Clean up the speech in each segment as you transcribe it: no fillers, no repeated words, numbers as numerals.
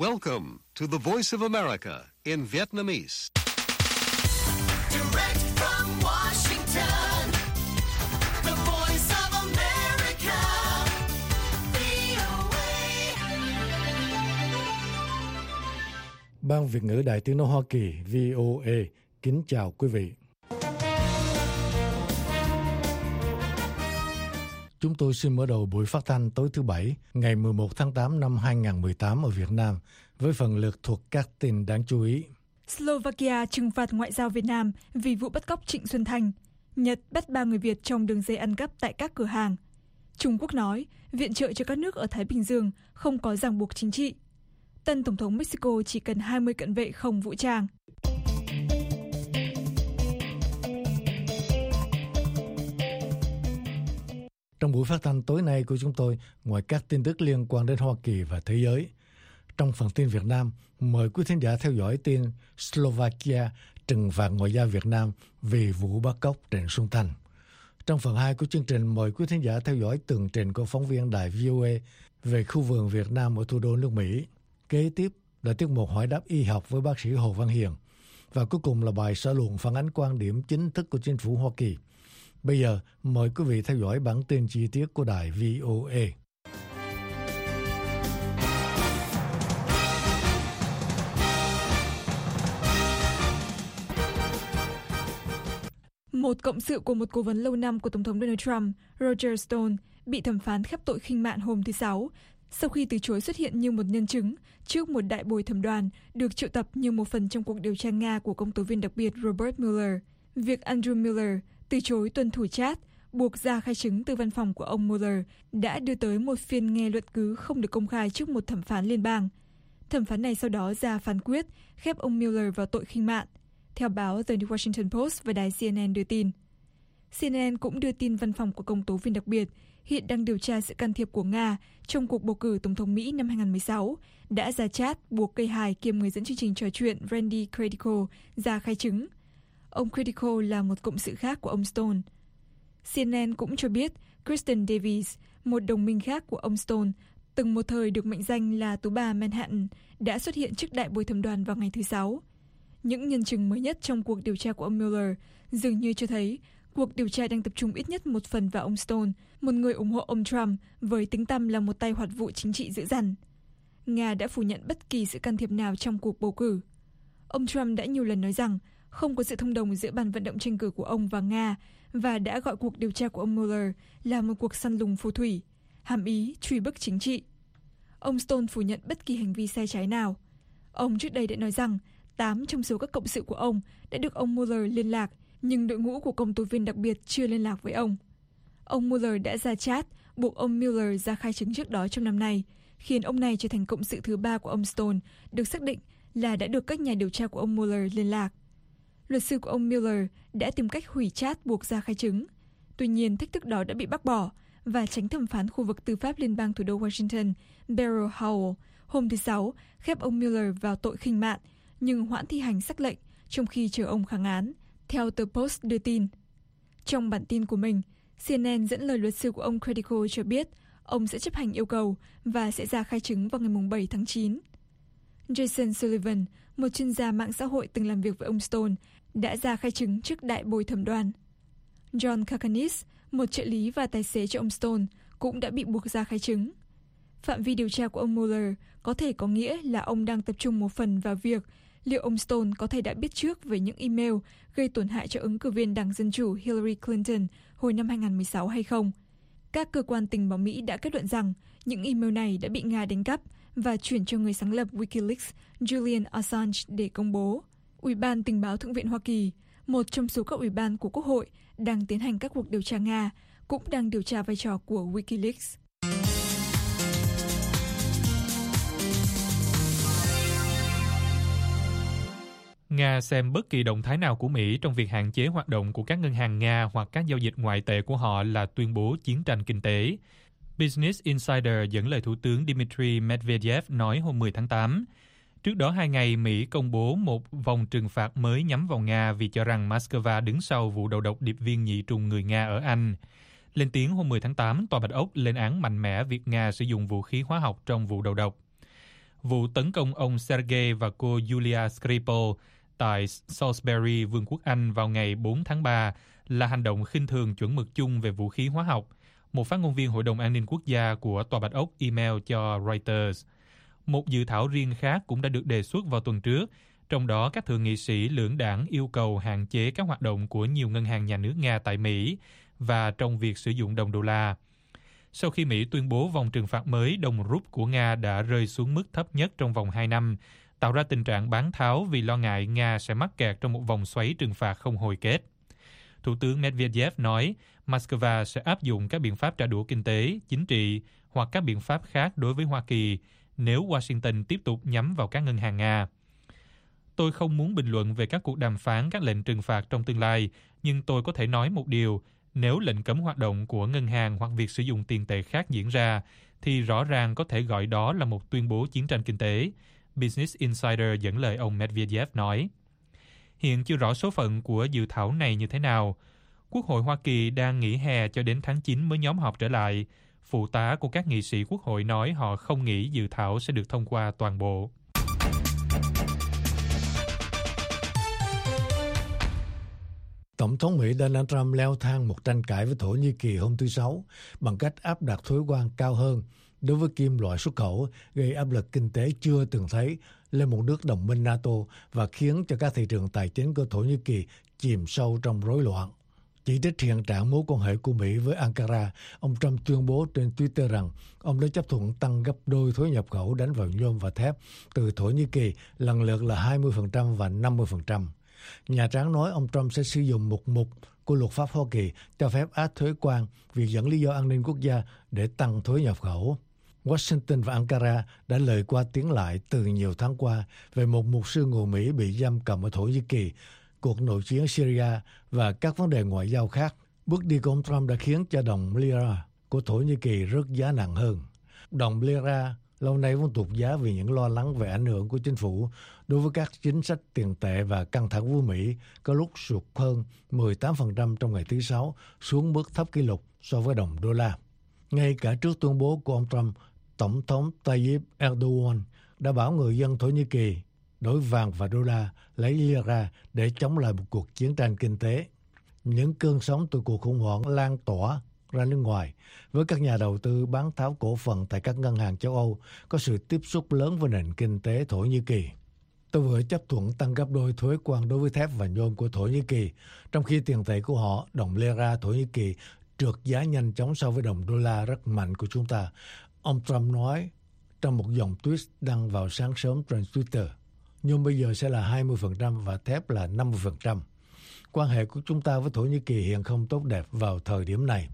Welcome to the Voice of America in Vietnamese. Direct from Washington, the Voice of America, VOA. Ban Việt ngữ Đài Tiếng nói Hoa Kỳ VOA kính chào quý vị. Chúng tôi xin mở đầu buổi phát thanh tối thứ Bảy, ngày 11 tháng 8 năm 2018 ở Việt Nam, với phần lược thuộc các tin đáng chú ý. Slovakia trừng phạt ngoại giao Việt Nam vì vụ bắt cóc Trịnh Xuân Thanh. Nhật bắt 3 người Việt trong đường dây ăn cắp tại các cửa hàng. Trung Quốc nói viện trợ cho các nước ở Thái Bình Dương không có ràng buộc chính trị. Tân Tổng thống Mexico chỉ cần 20 cận vệ không vũ trang. Trong buổi phát thanh tối nay của chúng tôi, ngoài các tin tức liên quan đến Hoa Kỳ và thế giới, trong phần tin Việt Nam, mời quý thính giả theo dõi tin Slovakia trừng phạt ngoại giao Việt Nam vì vụ bắt cóc Trịnh Xuân Thanh. Trong phần 2 của chương trình, mời quý thính giả theo dõi tường trình của phóng viên đài VOA về khu vườn Việt Nam ở thủ đô nước Mỹ. Kế tiếp là tiết mục hỏi đáp y học với bác sĩ Hồ Văn Hiền. Và cuối cùng là bài xã luận phản ánh quan điểm chính thức của chính phủ Hoa Kỳ. Bây giờ, mời quý vị theo dõi bản tin chi tiết của đài VOA. Một cộng sự của một cố vấn lâu năm của Tổng thống Donald Trump, Roger Stone, bị thẩm phán khép tội khinh mạn hôm thứ Sáu, sau khi từ chối xuất hiện như một nhân chứng trước một đại bồi thẩm đoàn được triệu tập như một phần trong cuộc điều tra Nga của công tố viên đặc biệt Robert Mueller. Việc Andrew Miller từ chối tuân thủ chat, buộc ra khai chứng từ văn phòng của ông Mueller đã đưa tới một phiên nghe luận cứ không được công khai trước một thẩm phán liên bang. Thẩm phán này sau đó ra phán quyết khép ông Mueller vào tội khinh mạn, theo báo The New Washington Post và đài CNN đưa tin. CNN cũng đưa tin văn phòng của công tố viên đặc biệt hiện đang điều tra sự can thiệp của Nga trong cuộc bầu cử tổng thống Mỹ năm 2016 đã ra chat buộc cây hài kiêm người dẫn chương trình trò chuyện Randy Credico ra khai chứng. Ông Credico là một cộng sự khác của ông Stone. CNN cũng cho biết Kristen Davies, một đồng minh khác của ông Stone, từng một thời được mệnh danh là tú bà Manhattan, đã xuất hiện trước đại bồi thẩm đoàn vào ngày thứ Sáu. Những nhân chứng mới nhất trong cuộc điều tra của ông Mueller dường như cho thấy cuộc điều tra đang tập trung ít nhất một phần vào ông Stone, một người ủng hộ ông Trump với tiếng tăm là một tay hoạt vụ chính trị dữ dằn. Nga đã phủ nhận bất kỳ sự can thiệp nào trong cuộc bầu cử. Ông Trump đã nhiều lần nói rằng không có sự thông đồng giữa ban vận động tranh cử của ông và Nga và đã gọi cuộc điều tra của ông Mueller là một cuộc săn lùng phù thủy, hàm ý truy bức chính trị. Ông Stone phủ nhận bất kỳ hành vi sai trái nào. Ông trước đây đã nói rằng 8 trong số các cộng sự của ông đã được ông Mueller liên lạc, nhưng đội ngũ của công tố viên đặc biệt chưa liên lạc với ông. Ông Mueller đã ra chat buộc ông Mueller ra khai chứng trước đó trong năm nay, khiến ông này trở thành cộng sự thứ 3 của ông Stone, được xác định là đã được các nhà điều tra của ông Mueller liên lạc. Luật sư của ông Mueller đã tìm cách hủy chat buộc ra khai chứng. Tuy nhiên, thách thức đó đã bị bác bỏ và chánh thẩm phán khu vực tư pháp liên bang thủ đô Washington, Beryl Howell, hôm thứ Sáu khép ông Mueller vào tội khinh mạn, nhưng hoãn thi hành sắc lệnh trong khi chờ ông kháng án, theo tờ Post đưa tin. Trong bản tin của mình, CNN dẫn lời luật sư của ông Credico cho biết ông sẽ chấp hành yêu cầu và sẽ ra khai chứng vào ngày 7 tháng 9. Jason Sullivan, một chuyên gia mạng xã hội từng làm việc với ông Stone, đã ra khai chứng trước đại bồi thẩm đoàn. John Kakanis, một trợ lý và tài xế cho ông Stone, cũng đã bị buộc ra khai chứng. Phạm vi điều tra của ông Mueller có thể có nghĩa là ông đang tập trung một phần vào việc liệu ông Stone có thể đã biết trước về những email gây tổn hại cho ứng cử viên Đảng Dân Chủ Hillary Clinton hồi năm 2016 hay không. Các cơ quan tình báo Mỹ đã kết luận rằng những email này đã bị Nga đánh cắp và chuyển cho người sáng lập Wikileaks Julian Assange để công bố. Ủy ban Tình báo Thượng viện Hoa Kỳ, một trong số các ủy ban của Quốc hội đang tiến hành các cuộc điều tra Nga, cũng đang điều tra vai trò của Wikileaks. Nga xem bất kỳ động thái nào của Mỹ trong việc hạn chế hoạt động của các ngân hàng Nga hoặc các giao dịch ngoại tệ của họ là tuyên bố chiến tranh kinh tế. Business Insider dẫn lời Thủ tướng Dmitry Medvedev nói hôm 10 tháng 8. Trước đó 2 ngày, Mỹ công bố một vòng trừng phạt mới nhắm vào Nga vì cho rằng Moscow đứng sau vụ đầu độc điệp viên nhị trùng người Nga ở Anh. Lên tiếng hôm 10 tháng 8, Tòa Bạch Ốc lên án mạnh mẽ việc Nga sử dụng vũ khí hóa học trong vụ đầu độc. Vụ tấn công ông Sergei và cô Yulia Skripal tại Salisbury, Vương quốc Anh vào ngày 4 tháng 3 là hành động khinh thường chuẩn mực chung về vũ khí hóa học, một phát ngôn viên Hội đồng An ninh Quốc gia của Tòa Bạch Ốc email cho Reuters. Một dự thảo riêng khác cũng đã được đề xuất vào tuần trước, trong đó các thượng nghị sĩ lưỡng đảng yêu cầu hạn chế các hoạt động của nhiều ngân hàng nhà nước Nga tại Mỹ và trong việc sử dụng đồng đô la. Sau khi Mỹ tuyên bố vòng trừng phạt mới, đồng rúp của Nga đã rơi xuống mức thấp nhất trong vòng 2 năm, tạo ra tình trạng bán tháo vì lo ngại Nga sẽ mắc kẹt trong một vòng xoáy trừng phạt không hồi kết. Thủ tướng Medvedev nói Moscow sẽ áp dụng các biện pháp trả đũa kinh tế, chính trị hoặc các biện pháp khác đối với Hoa Kỳ nếu Washington tiếp tục nhắm vào các ngân hàng Nga. Tôi không muốn bình luận về các cuộc đàm phán các lệnh trừng phạt trong tương lai, nhưng tôi có thể nói một điều, nếu lệnh cấm hoạt động của ngân hàng hoặc việc sử dụng tiền tệ khác diễn ra, thì rõ ràng có thể gọi đó là một tuyên bố chiến tranh kinh tế, Business Insider dẫn lời ông Medvedev nói. Hiện chưa rõ số phận của dự thảo này như thế nào. Quốc hội Hoa Kỳ đang nghỉ hè cho đến tháng 9 mới nhóm họp trở lại. Phụ tá của các nghị sĩ Quốc hội nói họ không nghĩ dự thảo sẽ được thông qua toàn bộ. Tổng thống Mỹ Donald Trump leo thang một tranh cãi với Thổ Nhĩ Kỳ hôm thứ Sáu bằng cách áp đặt thuế quan cao hơn đối với kim loại xuất khẩu, gây áp lực kinh tế chưa từng thấy lên một nước đồng minh NATO và khiến cho các thị trường tài chính của Thổ Nhĩ Kỳ chìm sâu trong rối loạn. Chỉ trích hiện trạng mối quan hệ của Mỹ với Ankara, ông Trump tuyên bố trên Twitter rằng ông đã chấp thuận tăng gấp đôi thuế nhập khẩu đánh vào nhôm và thép từ Thổ Nhĩ Kỳ, lần lượt là 20% và 50%. Nhà Trắng nói ông Trump sẽ sử dụng một mục của luật pháp Hoa Kỳ cho phép áp thuế quan vì dẫn lý do an ninh quốc gia để tăng thuế nhập khẩu. Washington và Ankara đã lời qua tiếng lại từ nhiều tháng qua về một mục sư người Mỹ bị giam cầm ở Thổ Nhĩ Kỳ, cuộc nội chiến Syria và các vấn đề ngoại giao khác. Bước đi của ông Trump đã khiến cho đồng lira của Thổ Nhĩ Kỳ rớt giá nặng hơn. Đồng lira lâu nay vốn tụt giá vì những lo lắng về ảnh hưởng của chính phủ đối với các chính sách tiền tệ và căng thẳng với Mỹ, có lúc sụt hơn 18% trong ngày thứ Sáu, xuống mức thấp kỷ lục so với đồng đô la. Ngay cả trước tuyên bố của ông Trump, Tổng thống Tayyip Erdogan đã bảo người dân Thổ Nhĩ Kỳ đổi vàng và đô la, lấy lira để chống lại một cuộc chiến tranh kinh tế. Những cơn sóng từ cuộc khủng hoảng lan tỏa ra nước ngoài, với các nhà đầu tư bán tháo cổ phần tại các ngân hàng châu Âu có sự tiếp xúc lớn với nền kinh tế Thổ Nhĩ Kỳ. Tôi vừa chấp thuận tăng gấp đôi thuế quan đối với thép và nhôm của Thổ Nhĩ Kỳ, trong khi tiền tệ của họ, đồng lira Thổ Nhĩ Kỳ, trượt giá nhanh chóng so với đồng đô la rất mạnh của chúng ta. Ông Trump nói trong một dòng tweet đăng vào sáng sớm trên Twitter. Nhôm bây giờ sẽ là 20% và thép là 50%. Quan hệ của chúng ta với Thổ Nhĩ Kỳ hiện không tốt đẹp vào thời điểm này.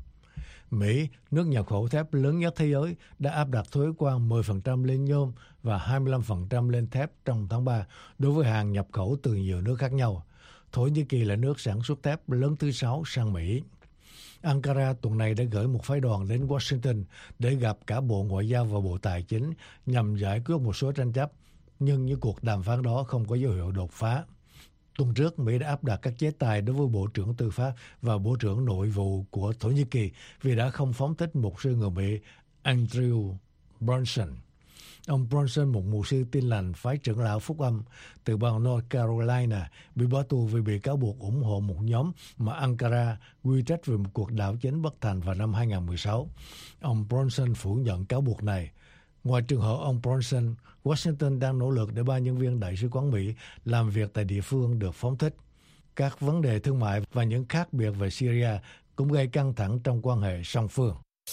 Mỹ, nước nhập khẩu thép lớn nhất thế giới, đã áp đặt thuế quan 10% lên nhôm và 25% lên thép trong tháng 3 đối với hàng nhập khẩu từ nhiều nước khác nhau. Thổ Nhĩ Kỳ là nước sản xuất thép lớn thứ 6 sang Mỹ. Ankara tuần này đã gửi một phái đoàn đến Washington để gặp cả Bộ Ngoại giao và Bộ Tài chính nhằm giải quyết một số tranh chấp, nhưng những cuộc đàm phán đó không có dấu hiệu đột phá. Tuần trước, Mỹ đã áp đặt các chế tài đối với Bộ trưởng Tư pháp và Bộ trưởng Nội vụ của Thổ Nhĩ Kỳ vì đã không phóng thích mục sư người Mỹ Andrew Brunson. Ông Brunson, một mục sư Tin lành phái trưởng lão Phúc Âm từ bang North Carolina, bị bỏ tù vì bị cáo buộc ủng hộ một nhóm mà Ankara quy trách về một cuộc đảo chính bất thành vào năm 2016. Ông Brunson phủ nhận cáo buộc này. Ngoài trường hợp ông Brunson, Washington đang nỗ lực để ba nhân viên đại sứ quán Mỹ làm việc tại địa phương được phóng thích. Các vấn đề thương mại và những khác biệt về Syria cũng gây căng thẳng trong quan hệ song phương.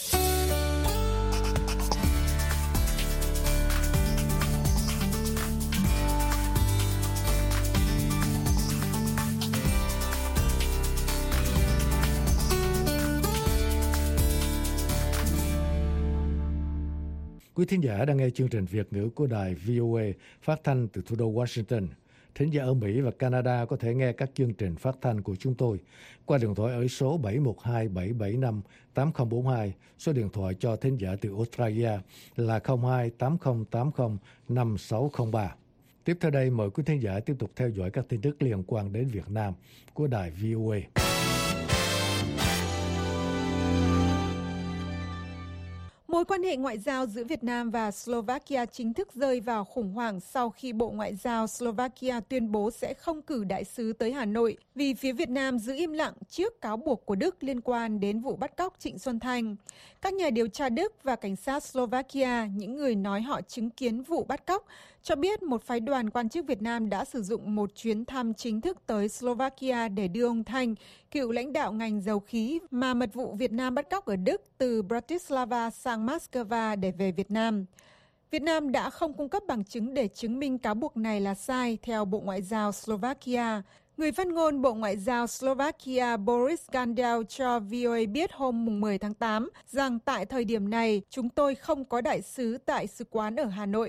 Quý thính giả đang nghe chương trình Việt ngữ của đài VOA phát thanh từ thủ đô Washington. Thính giả ở Mỹ và Canada có thể nghe các chương trình phát thanh của chúng tôi qua điện thoại ở số 712-775-8042, số điện thoại cho thính giả từ Australia là 02-8080-5603. Tiếp theo đây, mời quý thính giả tiếp tục theo dõi các tin tức liên quan đến Việt Nam của đài VOA. Mối quan hệ ngoại giao giữa Việt Nam và Slovakia chính thức rơi vào khủng hoảng sau khi Bộ Ngoại giao Slovakia tuyên bố sẽ không cử đại sứ tới Hà Nội vì phía Việt Nam giữ im lặng trước cáo buộc của Đức liên quan đến vụ bắt cóc Trịnh Xuân Thanh. Các nhà điều tra Đức và cảnh sát Slovakia, những người nói họ chứng kiến vụ bắt cóc, cho biết một phái đoàn quan chức Việt Nam đã sử dụng một chuyến thăm chính thức tới Slovakia để đưa ông Thanh, cựu lãnh đạo ngành dầu khí mà mật vụ Việt Nam bắt cóc ở Đức, từ Bratislava sang Moscow để về Việt Nam. Việt Nam đã không cung cấp bằng chứng để chứng minh cáo buộc này là sai, theo Bộ Ngoại giao Slovakia. Người phát ngôn Bộ Ngoại giao Slovakia Boris Gandel cho VOA biết hôm 10 tháng 8 rằng tại thời điểm này, chúng tôi không có đại sứ tại sứ quán ở Hà Nội.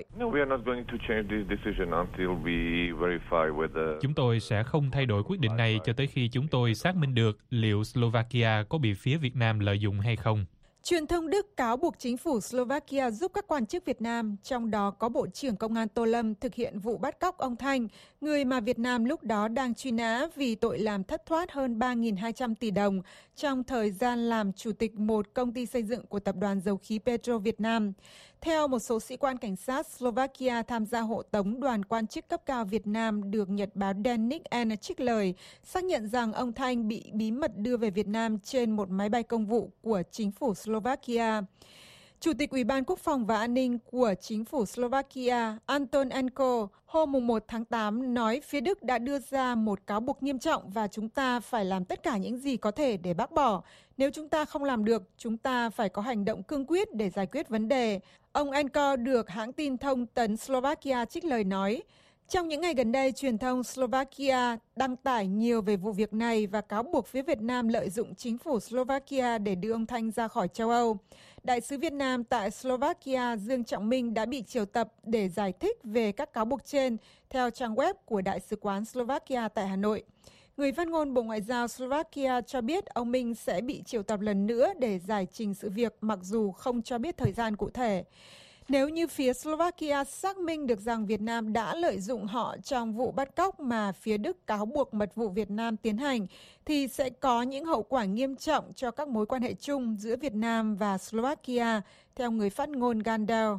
Chúng tôi sẽ không thay đổi quyết định này cho tới khi chúng tôi xác minh được liệu Slovakia có bị phía Việt Nam lợi dụng hay không. Truyền thông Đức cáo buộc chính phủ Slovakia giúp các quan chức Việt Nam, trong đó có Bộ trưởng Công an Tô Lâm, thực hiện vụ bắt cóc ông Thanh, người mà Việt Nam lúc đó đang truy nã vì tội làm thất thoát hơn 3.200 tỷ đồng trong thời gian làm chủ tịch một công ty xây dựng của tập đoàn dầu khí Petro Việt Nam. Theo một số sĩ quan cảnh sát Slovakia tham gia hộ tống đoàn quan chức cấp cao Việt Nam được nhật báo Denik N trích lời, xác nhận rằng ông Thanh bị bí mật đưa về Việt Nam trên một máy bay công vụ của chính phủ Slovakia. Chủ tịch Ủy ban Quốc phòng và An ninh của chính phủ Slovakia Anton Enko hôm 1 tháng 8 nói phía Đức đã đưa ra một cáo buộc nghiêm trọng và chúng ta phải làm tất cả những gì có thể để bác bỏ. Nếu chúng ta không làm được, chúng ta phải có hành động cương quyết để giải quyết vấn đề. Ông Enko được hãng tin thông tấn Slovakia trích lời nói. Trong những ngày gần đây, truyền thông Slovakia đăng tải nhiều về vụ việc này và cáo buộc phía Việt Nam lợi dụng chính phủ Slovakia để đưa ông Thanh ra khỏi châu Âu. Đại sứ Việt Nam tại Slovakia Dương Trọng Minh đã bị triệu tập để giải thích về các cáo buộc trên theo trang web của Đại sứ quán Slovakia tại Hà Nội. Người phát ngôn Bộ Ngoại giao Slovakia cho biết ông Minh sẽ bị triệu tập lần nữa để giải trình sự việc mặc dù không cho biết thời gian cụ thể. Nếu như phía Slovakia xác minh được rằng Việt Nam đã lợi dụng họ trong vụ bắt cóc mà phía Đức cáo buộc mật vụ Việt Nam tiến hành, thì sẽ có những hậu quả nghiêm trọng cho các mối quan hệ chung giữa Việt Nam và Slovakia, theo người phát ngôn Gandel.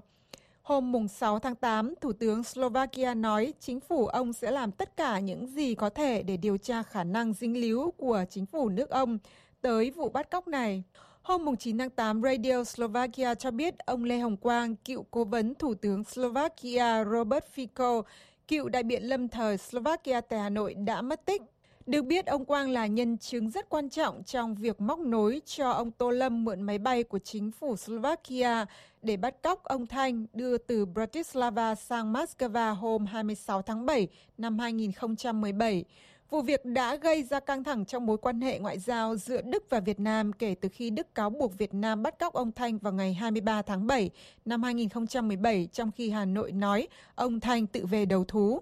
Hôm 6 tháng 8, Thủ tướng Slovakia nói chính phủ ông sẽ làm tất cả những gì có thể để điều tra khả năng dính líu của chính phủ nước ông tới vụ bắt cóc này. Hôm 9 tháng 8, Radio Slovakia cho biết ông Lê Hồng Quang, cựu cố vấn Thủ tướng Slovakia Robert Fico, cựu đại biện lâm thời Slovakia tại Hà Nội đã mất tích. Được biết, ông Quang là nhân chứng rất quan trọng trong việc móc nối cho ông Tô Lâm mượn máy bay của chính phủ Slovakia để bắt cóc ông Thanh đưa từ Bratislava sang Moscow hôm 26 tháng 7 năm 2017. Vụ việc đã gây ra căng thẳng trong mối quan hệ ngoại giao giữa Đức và Việt Nam kể từ khi Đức cáo buộc Việt Nam bắt cóc ông Thanh vào ngày 23 tháng 7 năm 2017, trong khi Hà Nội nói ông Thanh tự về đầu thú.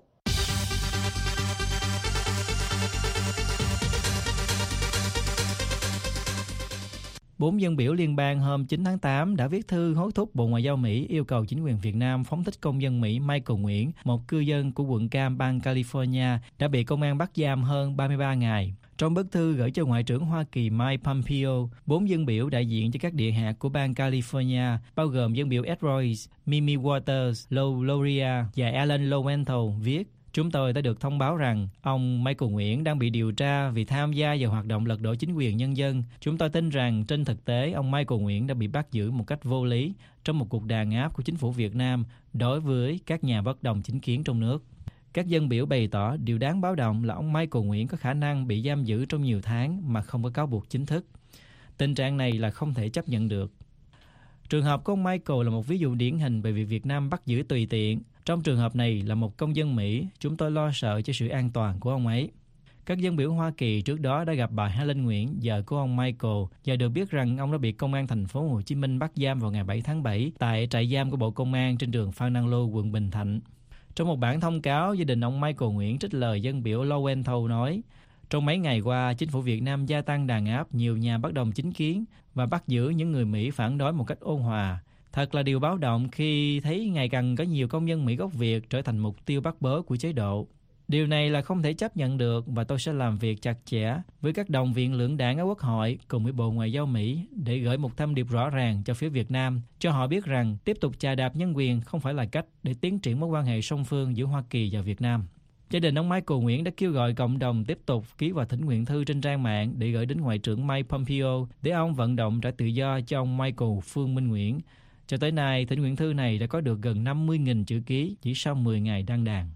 Bốn dân biểu liên bang hôm 9 tháng 8 đã viết thư hối thúc Bộ Ngoại giao Mỹ yêu cầu chính quyền Việt Nam phóng thích công dân Mỹ Michael Nguyễn, một cư dân của quận Cam, bang California, đã bị công an bắt giam hơn 33 ngày. Trong bức thư gửi cho Ngoại trưởng Hoa Kỳ Mike Pompeo, 4 dân biểu đại diện cho các địa hạt của bang California, bao gồm dân biểu Ed Royce, Mimi Waters, Lou Loria và Alan Lowenthal viết: Chúng tôi đã được thông báo rằng ông Michael Nguyễn đang bị điều tra vì tham gia vào hoạt động lật đổ chính quyền nhân dân. Chúng tôi tin rằng trên thực tế ông Michael Nguyễn đã bị bắt giữ một cách vô lý trong một cuộc đàn áp của chính phủ Việt Nam đối với các nhà bất đồng chính kiến trong nước. Các dân biểu bày tỏ điều đáng báo động là ông Michael Nguyễn có khả năng bị giam giữ trong nhiều tháng mà không có cáo buộc chính thức. Tình trạng này là không thể chấp nhận được. Trường hợp của ông Michael là một ví dụ điển hình về việc Việt Nam bắt giữ tùy tiện. Trong trường hợp này là một công dân Mỹ, chúng tôi lo sợ cho sự an toàn của ông ấy. Các dân biểu Hoa Kỳ trước đó đã gặp bà Helen Nguyễn, vợ của ông Michael, và được biết rằng ông đã bị công an thành phố Hồ Chí Minh bắt giam vào ngày 7 tháng 7 tại trại giam của Bộ Công an trên đường Phan Đăng Lưu, quận Bình Thạnh. Trong một bản thông cáo, gia đình ông Michael Nguyễn trích lời dân biểu Lowenthal nói: Trong mấy ngày qua, chính phủ Việt Nam gia tăng đàn áp nhiều nhà bất đồng chính kiến và bắt giữ những người Mỹ phản đối một cách ôn hòa. Thật là điều báo động khi thấy ngày càng có nhiều công dân Mỹ gốc Việt trở thành mục tiêu bắt bớ của chế độ. Điều này là không thể chấp nhận được và tôi sẽ làm việc chặt chẽ với các đồng viện lưỡng đảng ở Quốc hội cùng với Bộ Ngoại giao Mỹ để gửi một thông điệp rõ ràng cho phía Việt Nam, cho họ biết rằng tiếp tục chà đạp nhân quyền không phải là cách để tiến triển mối quan hệ song phương giữa Hoa Kỳ và Việt Nam. Gia đình ông Michael Nguyễn đã kêu gọi cộng đồng tiếp tục ký vào thỉnh nguyện thư trên trang mạng để gửi đến Ngoại trưởng Mike Pompeo để ông vận động trả tự do cho ông Michael Phương Minh Nguyễn. Cho tới nay, thỉnh nguyện thư này đã có được gần 50.000 chữ ký chỉ sau 10 ngày đăng đàn.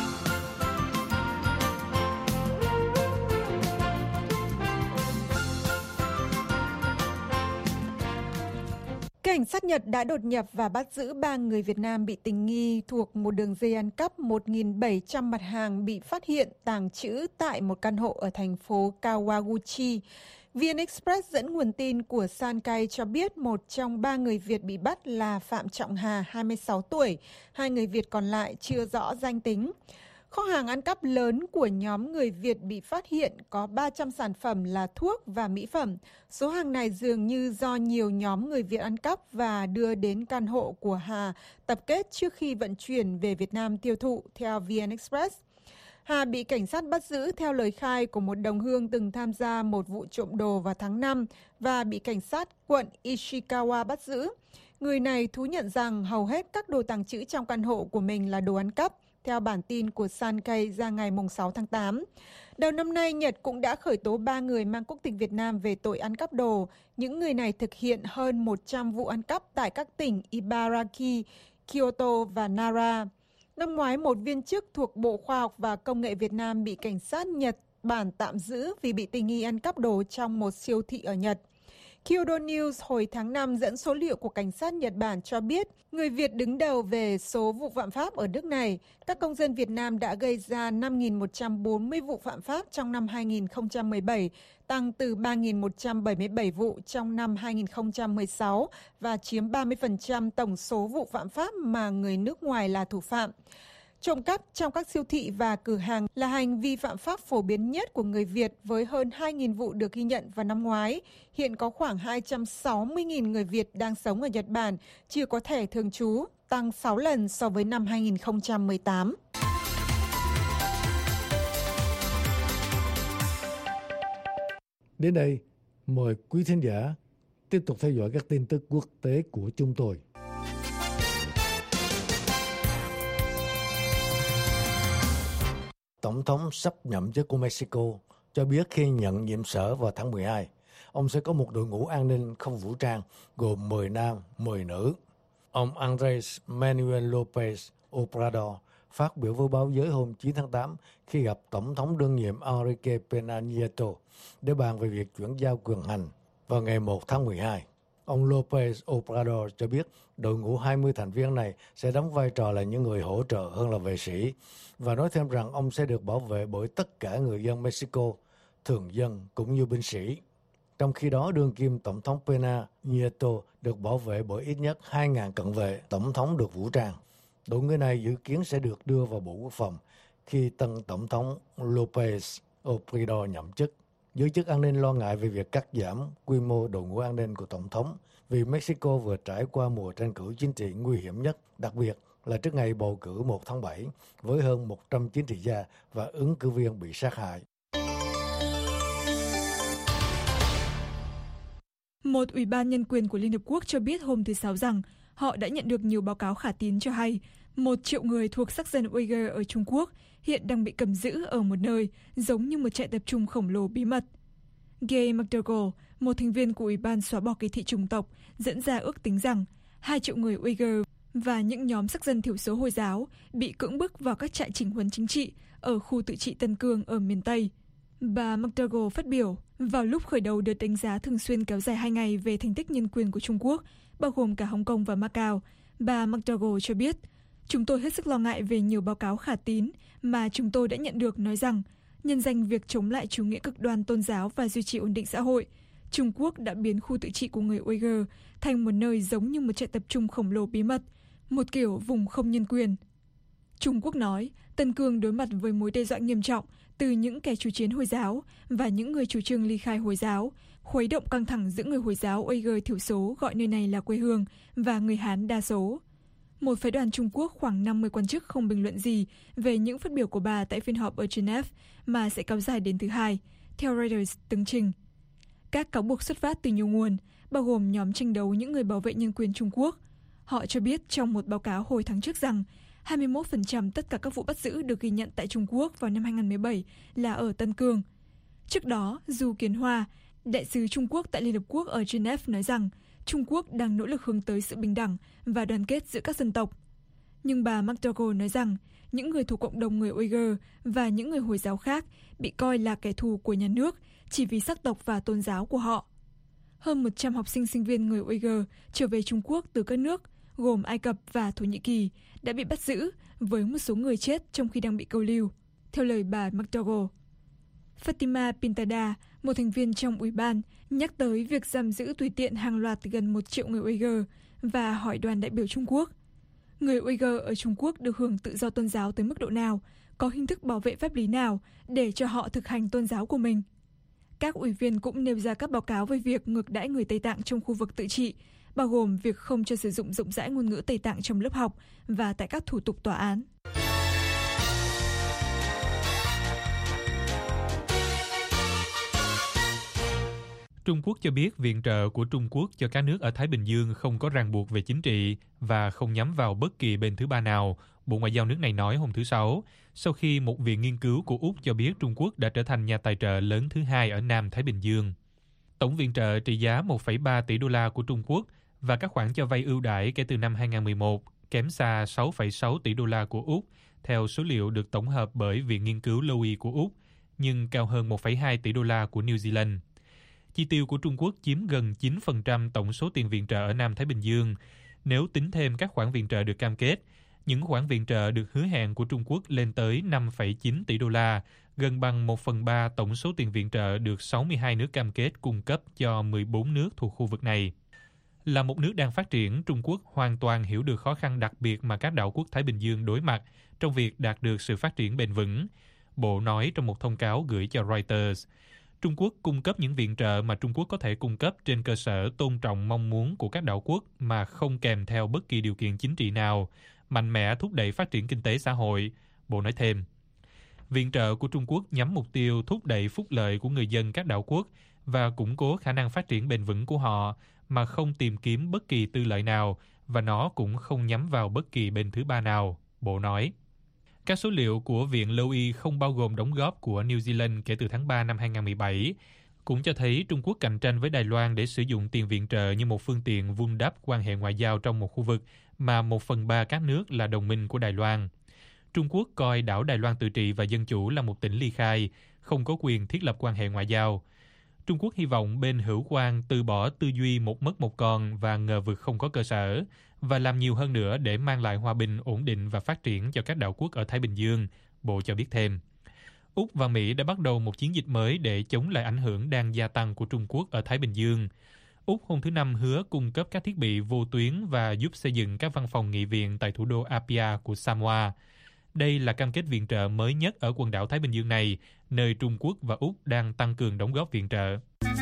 Cảnh sát Nhật đã đột nhập và bắt giữ 3 người Việt Nam bị tình nghi thuộc một đường dây ăn cắp 1.700 mặt hàng bị phát hiện tàng trữ tại một căn hộ ở thành phố Kawaguchi. VN Express dẫn nguồn tin của Sankei cho biết một trong 3 người Việt bị bắt là Phạm Trọng Hà, 26 tuổi, 2 người Việt còn lại chưa rõ danh tính. Kho hàng ăn cắp lớn của nhóm người Việt bị phát hiện có 300 sản phẩm là thuốc và mỹ phẩm. Số hàng này dường như do nhiều nhóm người Việt ăn cắp và đưa đến căn hộ của Hà tập kết trước khi vận chuyển về Việt Nam tiêu thụ, theo VN Express. Hà bị cảnh sát bắt giữ theo lời khai của một đồng hương từng tham gia một vụ trộm đồ vào tháng 5 và bị cảnh sát quận Ishikawa bắt giữ. Người này thú nhận rằng hầu hết các đồ tàng trữ trong căn hộ của mình là đồ ăn cắp, theo bản tin của Sankei ra ngày 6 tháng 8. Đầu năm nay, Nhật cũng đã khởi tố 3 người mang quốc tịch Việt Nam về tội ăn cắp đồ. Những người này thực hiện hơn 100 vụ ăn cắp tại các tỉnh Ibaraki, Kyoto và Nara. Năm ngoái, một viên chức thuộc Bộ Khoa học và Công nghệ Việt Nam bị cảnh sát Nhật Bản tạm giữ vì bị tình nghi ăn cắp đồ trong một siêu thị ở Nhật. Kyodo News hồi tháng 5 dẫn số liệu của cảnh sát Nhật Bản cho biết người Việt đứng đầu về số vụ phạm pháp ở nước này. Các công dân Việt Nam đã gây ra 5.140 vụ phạm pháp trong năm 2017, tăng từ 3.177 vụ trong năm 2016 và chiếm 30% tổng số vụ phạm pháp mà người nước ngoài là thủ phạm. Trộm cắp trong các siêu thị và cửa hàng là hành vi phạm pháp phổ biến nhất của người Việt với hơn 2.000 vụ được ghi nhận vào năm ngoái. Hiện có khoảng 260.000 người Việt đang sống ở Nhật Bản, chưa có thẻ thường trú, tăng 6 lần so với năm 2018. Đến đây, mời quý thính giả tiếp tục theo dõi các tin tức quốc tế của chúng tôi. Tổng thống sắp nhậm chức của Mexico cho biết khi nhận nhiệm sở vào tháng 12, ông sẽ có một đội ngũ an ninh không vũ trang gồm 10 nam, 10 nữ. Ông Andrés Manuel López Obrador phát biểu với báo giới hôm 9 tháng 8 khi gặp Tổng thống đương nhiệm Enrique Peña Nieto để bàn về việc chuyển giao quyền hành vào ngày 1 tháng 12. Ông López Obrador cho biết đội ngũ 20 thành viên này sẽ đóng vai trò là những người hỗ trợ hơn là vệ sĩ và nói thêm rằng ông sẽ được bảo vệ bởi tất cả người dân Mexico, thường dân cũng như binh sĩ. Trong khi đó, đương kim Tổng thống Peña Nieto được bảo vệ bởi ít nhất 2.000 cận vệ Tổng thống được vũ trang. Đội ngũ này dự kiến sẽ được đưa vào Bộ Quốc phòng khi tân Tổng thống López Obrador nhậm chức. Giới chức an ninh lo ngại về việc cắt giảm quy mô đội ngũ an ninh của Tổng thống vì Mexico vừa trải qua mùa tranh cử chính trị nguy hiểm nhất, đặc biệt là trước ngày bầu cử 1 tháng 7 với hơn 100 chính trị gia và ứng cử viên bị sát hại. Một ủy ban nhân quyền của Liên Hợp Quốc cho biết hôm thứ Sáu rằng họ đã nhận được nhiều báo cáo khả tín cho hay 1 triệu người thuộc sắc dân Uyghur ở Trung Quốc hiện đang bị cầm giữ ở một nơi giống như một trại tập trung khổng lồ bí mật. Gay McDougall, một thành viên của Ủy ban xóa bỏ kỳ thị chủng tộc, dẫn ra ước tính rằng 2 triệu người Uyghur và những nhóm sắc dân thiểu số Hồi giáo bị cưỡng bức vào các trại chỉnh huấn chính trị ở khu tự trị Tân Cương ở miền Tây. Bà McDougall phát biểu vào lúc khởi đầu đợt đánh giá thường xuyên kéo dài 2 ngày về thành tích nhân quyền của Trung Quốc, bao gồm cả Hồng Kông và Macau. Bà McDougall cho biết, chúng tôi hết sức lo ngại về nhiều báo cáo khả tín mà chúng tôi đã nhận được nói rằng nhân danh việc chống lại chủ nghĩa cực đoan tôn giáo và duy trì ổn định xã hội, Trung Quốc đã biến khu tự trị của người Uyghur thành một nơi giống như một trại tập trung khổng lồ bí mật, một kiểu vùng không nhân quyền. Trung Quốc nói Tân Cương đối mặt với mối đe dọa nghiêm trọng từ những kẻ chủ chiến Hồi giáo và những người chủ trương ly khai Hồi giáo, khuấy động căng thẳng giữa người Hồi giáo Uyghur thiểu số gọi nơi này là quê hương và người Hán đa số. Một phái đoàn Trung Quốc khoảng 50 quan chức không bình luận gì về những phát biểu của bà tại phiên họp ở Geneva mà sẽ kéo dài đến thứ Hai, theo Reuters tường trình. Các cáo buộc xuất phát từ nhiều nguồn, bao gồm nhóm tranh đấu những người bảo vệ nhân quyền Trung Quốc. Họ cho biết trong một báo cáo hồi tháng trước rằng 21% tất cả các vụ bắt giữ được ghi nhận tại Trung Quốc vào năm 2017 là ở Tân Cương. Trước đó, Du Kiến Hoa, đại sứ Trung Quốc tại Liên Hợp Quốc ở Geneva nói rằng Trung Quốc đang nỗ lực hướng tới sự bình đẳng và đoàn kết giữa các dân tộc. Nhưng bà McDougall nói rằng những người thuộc cộng đồng người Uyghur và những người Hồi giáo khác bị coi là kẻ thù của nhà nước chỉ vì sắc tộc và tôn giáo của họ. Hơn 100 học sinh sinh viên người Uyghur trở về Trung Quốc từ các nước gồm Ai Cập và Thổ Nhĩ Kỳ đã bị bắt giữ, với một số người chết trong khi đang bị câu lưu, theo lời bà McDougall. Fatima Pintada, một thành viên trong ủy ban, nhắc tới việc giam giữ tùy tiện hàng loạt gần 1 triệu người Uyghur và hỏi đoàn đại biểu Trung Quốc. Người Uyghur ở Trung Quốc được hưởng tự do tôn giáo tới mức độ nào, có hình thức bảo vệ pháp lý nào để cho họ thực hành tôn giáo của mình. Các ủy viên cũng nêu ra các báo cáo về việc ngược đãi người Tây Tạng trong khu vực tự trị, bao gồm việc không cho sử dụng rộng rãi ngôn ngữ Tây Tạng trong lớp học và tại các thủ tục tòa án. Trung Quốc cho biết viện trợ của Trung Quốc cho các nước ở Thái Bình Dương không có ràng buộc về chính trị và không nhắm vào bất kỳ bên thứ ba nào, Bộ Ngoại giao nước này nói hôm thứ Sáu, sau khi một viện nghiên cứu của Úc cho biết Trung Quốc đã trở thành nhà tài trợ lớn thứ hai ở Nam Thái Bình Dương. Tổng viện trợ trị giá 1,3 tỷ đô la của Trung Quốc và các khoản cho vay ưu đãi kể từ năm 2011 kém xa 6,6 tỷ đô la của Úc, theo số liệu được tổng hợp bởi Viện Nghiên cứu Lowy của Úc, nhưng cao hơn 1,2 tỷ đô la của New Zealand. Chi tiêu của Trung Quốc chiếm gần 9% tổng số tiền viện trợ ở Nam Thái Bình Dương. Nếu tính thêm các khoản viện trợ được cam kết, những khoản viện trợ được hứa hẹn của Trung Quốc lên tới 5,9 tỷ đô la, gần bằng 1/3 tổng số tiền viện trợ được 62 nước cam kết cung cấp cho 14 nước thuộc khu vực này. Là một nước đang phát triển, Trung Quốc hoàn toàn hiểu được khó khăn đặc biệt mà các đảo quốc Thái Bình Dương đối mặt trong việc đạt được sự phát triển bền vững. Bộ nói trong một thông cáo gửi cho Reuters. Trung Quốc cung cấp những viện trợ mà Trung Quốc có thể cung cấp trên cơ sở tôn trọng mong muốn của các đảo quốc mà không kèm theo bất kỳ điều kiện chính trị nào, mạnh mẽ thúc đẩy phát triển kinh tế xã hội, Bộ nói thêm. Viện trợ của Trung Quốc nhắm mục tiêu thúc đẩy phúc lợi của người dân các đảo quốc và củng cố khả năng phát triển bền vững của họ mà không tìm kiếm bất kỳ tư lợi nào, và nó cũng không nhắm vào bất kỳ bên thứ ba nào, Bộ nói. Các số liệu của Viện Lowy không bao gồm đóng góp của New Zealand kể từ tháng 3 năm 2017, cũng cho thấy Trung Quốc cạnh tranh với Đài Loan để sử dụng tiền viện trợ như một phương tiện vun đắp quan hệ ngoại giao trong một khu vực mà 1/3 các nước là đồng minh của Đài Loan. Trung Quốc coi đảo Đài Loan tự trị và dân chủ là một tỉnh ly khai, không có quyền thiết lập quan hệ ngoại giao. Trung Quốc hy vọng bên hữu quan từ bỏ tư duy một mất một còn và ngờ vực không có cơ sở, và làm nhiều hơn nữa để mang lại hòa bình, ổn định và phát triển cho các đảo quốc ở Thái Bình Dương, Bộ cho biết thêm. Úc và Mỹ đã bắt đầu một chiến dịch mới để chống lại ảnh hưởng đang gia tăng của Trung Quốc ở Thái Bình Dương. Úc hôm thứ Năm hứa cung cấp các thiết bị vô tuyến và giúp xây dựng các văn phòng nghị viện tại thủ đô Apia của Samoa. Đây là cam kết viện trợ mới nhất ở quần đảo Thái Bình Dương này, nơi Trung Quốc và Úc đang tăng cường đóng góp viện trợ.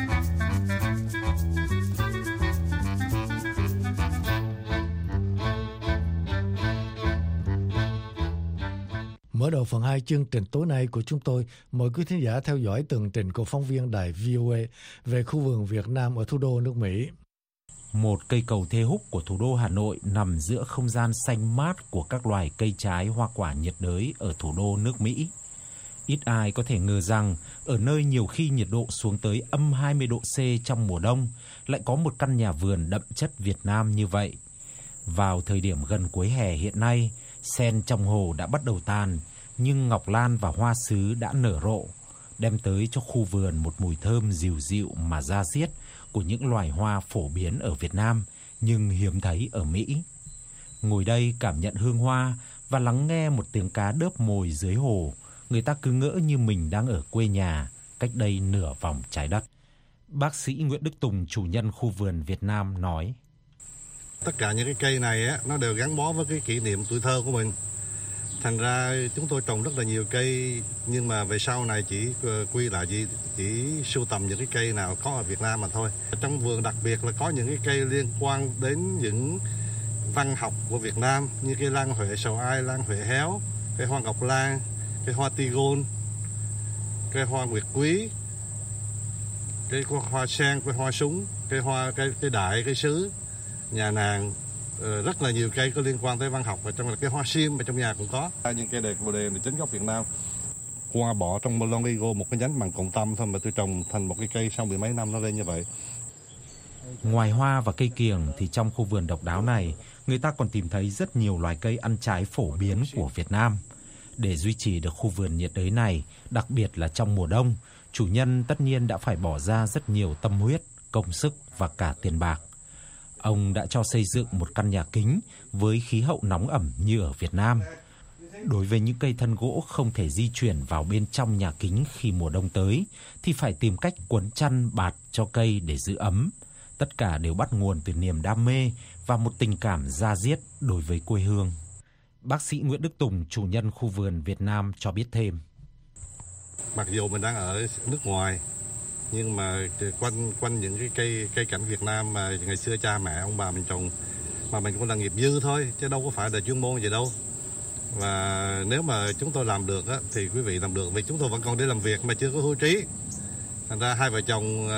Mở đầu phần 2 chương trình tối nay của chúng tôi, mời quý thính giả theo dõi tường trình của phóng viên đài VOA về khu vườn Việt Nam ở thủ đô nước Mỹ. Một cây cầu thê húc của thủ đô Hà Nội nằm giữa không gian xanh mát của các loài cây trái hoa quả nhiệt đới ở thủ đô nước Mỹ. Ít ai có thể ngờ rằng ở nơi nhiều khi nhiệt độ xuống tới âm 20 độ C trong mùa đông lại có một căn nhà vườn đậm chất Việt Nam như vậy. Vào thời điểm gần cuối hè hiện nay, sen trong hồ đã bắt đầu tàn, nhưng ngọc lan và hoa sứ đã nở rộ, đem tới cho khu vườn một mùi thơm dịu dịu mà da diết của những loài hoa phổ biến ở Việt Nam nhưng hiếm thấy ở Mỹ. Ngồi đây cảm nhận hương hoa và lắng nghe một tiếng cá đớp mồi dưới hồ, người ta cứ ngỡ như mình đang ở quê nhà, cách đây nửa vòng trái đất. Bác sĩ Nguyễn Đức Tùng, chủ nhân khu vườn Việt Nam nói: Tất cả những cái cây này á, nó đều gắn bó với cái kỷ niệm tuổi thơ của mình. Thành ra chúng tôi trồng rất là nhiều cây, nhưng mà về sau này chỉ quy lại chỉ sưu tầm những cái cây nào có ở Việt Nam mà thôi. Trong vườn đặc biệt là có những cái cây liên quan đến những văn học của Việt Nam như cây lan Huệ sầu ai, lan Huệ héo, cây hoa ngọc lan, cây hoa tigon, cây hoa nguyệt quý, cây hoa sen, cây hoa súng, cây đại, cây sứ, nhà nàng, rất là nhiều cây có liên quan tới văn học, và trong là cái hoa sim mà trong nhà cũng có. Những cây đẹp bồ đề là chính gốc Việt Nam. Hoa bỏ trong Long Ligo một cái nhánh bằng cộng tâm thôi mà tôi trồng thành một cái cây sau 10 mấy năm nó lên như vậy. Ngoài hoa và cây kiểng thì trong khu vườn độc đáo này, người ta còn tìm thấy rất nhiều loài cây ăn trái phổ biến của Việt Nam. Để duy trì được khu vườn nhiệt đới này, đặc biệt là trong mùa đông, chủ nhân tất nhiên đã phải bỏ ra rất nhiều tâm huyết, công sức và cả tiền bạc. Ông đã cho xây dựng một căn nhà kính với khí hậu nóng ẩm như ở Việt Nam. Đối với những cây thân gỗ không thể di chuyển vào bên trong nhà kính khi mùa đông tới, thì phải tìm cách quấn chăn bạt cho cây để giữ ấm. Tất cả đều bắt nguồn từ niềm đam mê và một tình cảm da diết đối với quê hương. Bác sĩ Nguyễn Đức Tùng, chủ nhân khu vườn Việt Nam cho biết thêm. Mặc dù mình đang ở nước ngoài, nhưng mà quanh những cái cây cảnh Việt Nam mà ngày xưa cha mẹ ông bà mình trồng, mà mình cũng là nghiệp dư thôi, chứ đâu có phải là chuyên môn gì đâu. Và nếu mà chúng tôi làm được á, thì quý vị làm được, vì chúng tôi vẫn còn đi làm việc mà chưa có hưu trí. Thành ra hai vợ chồng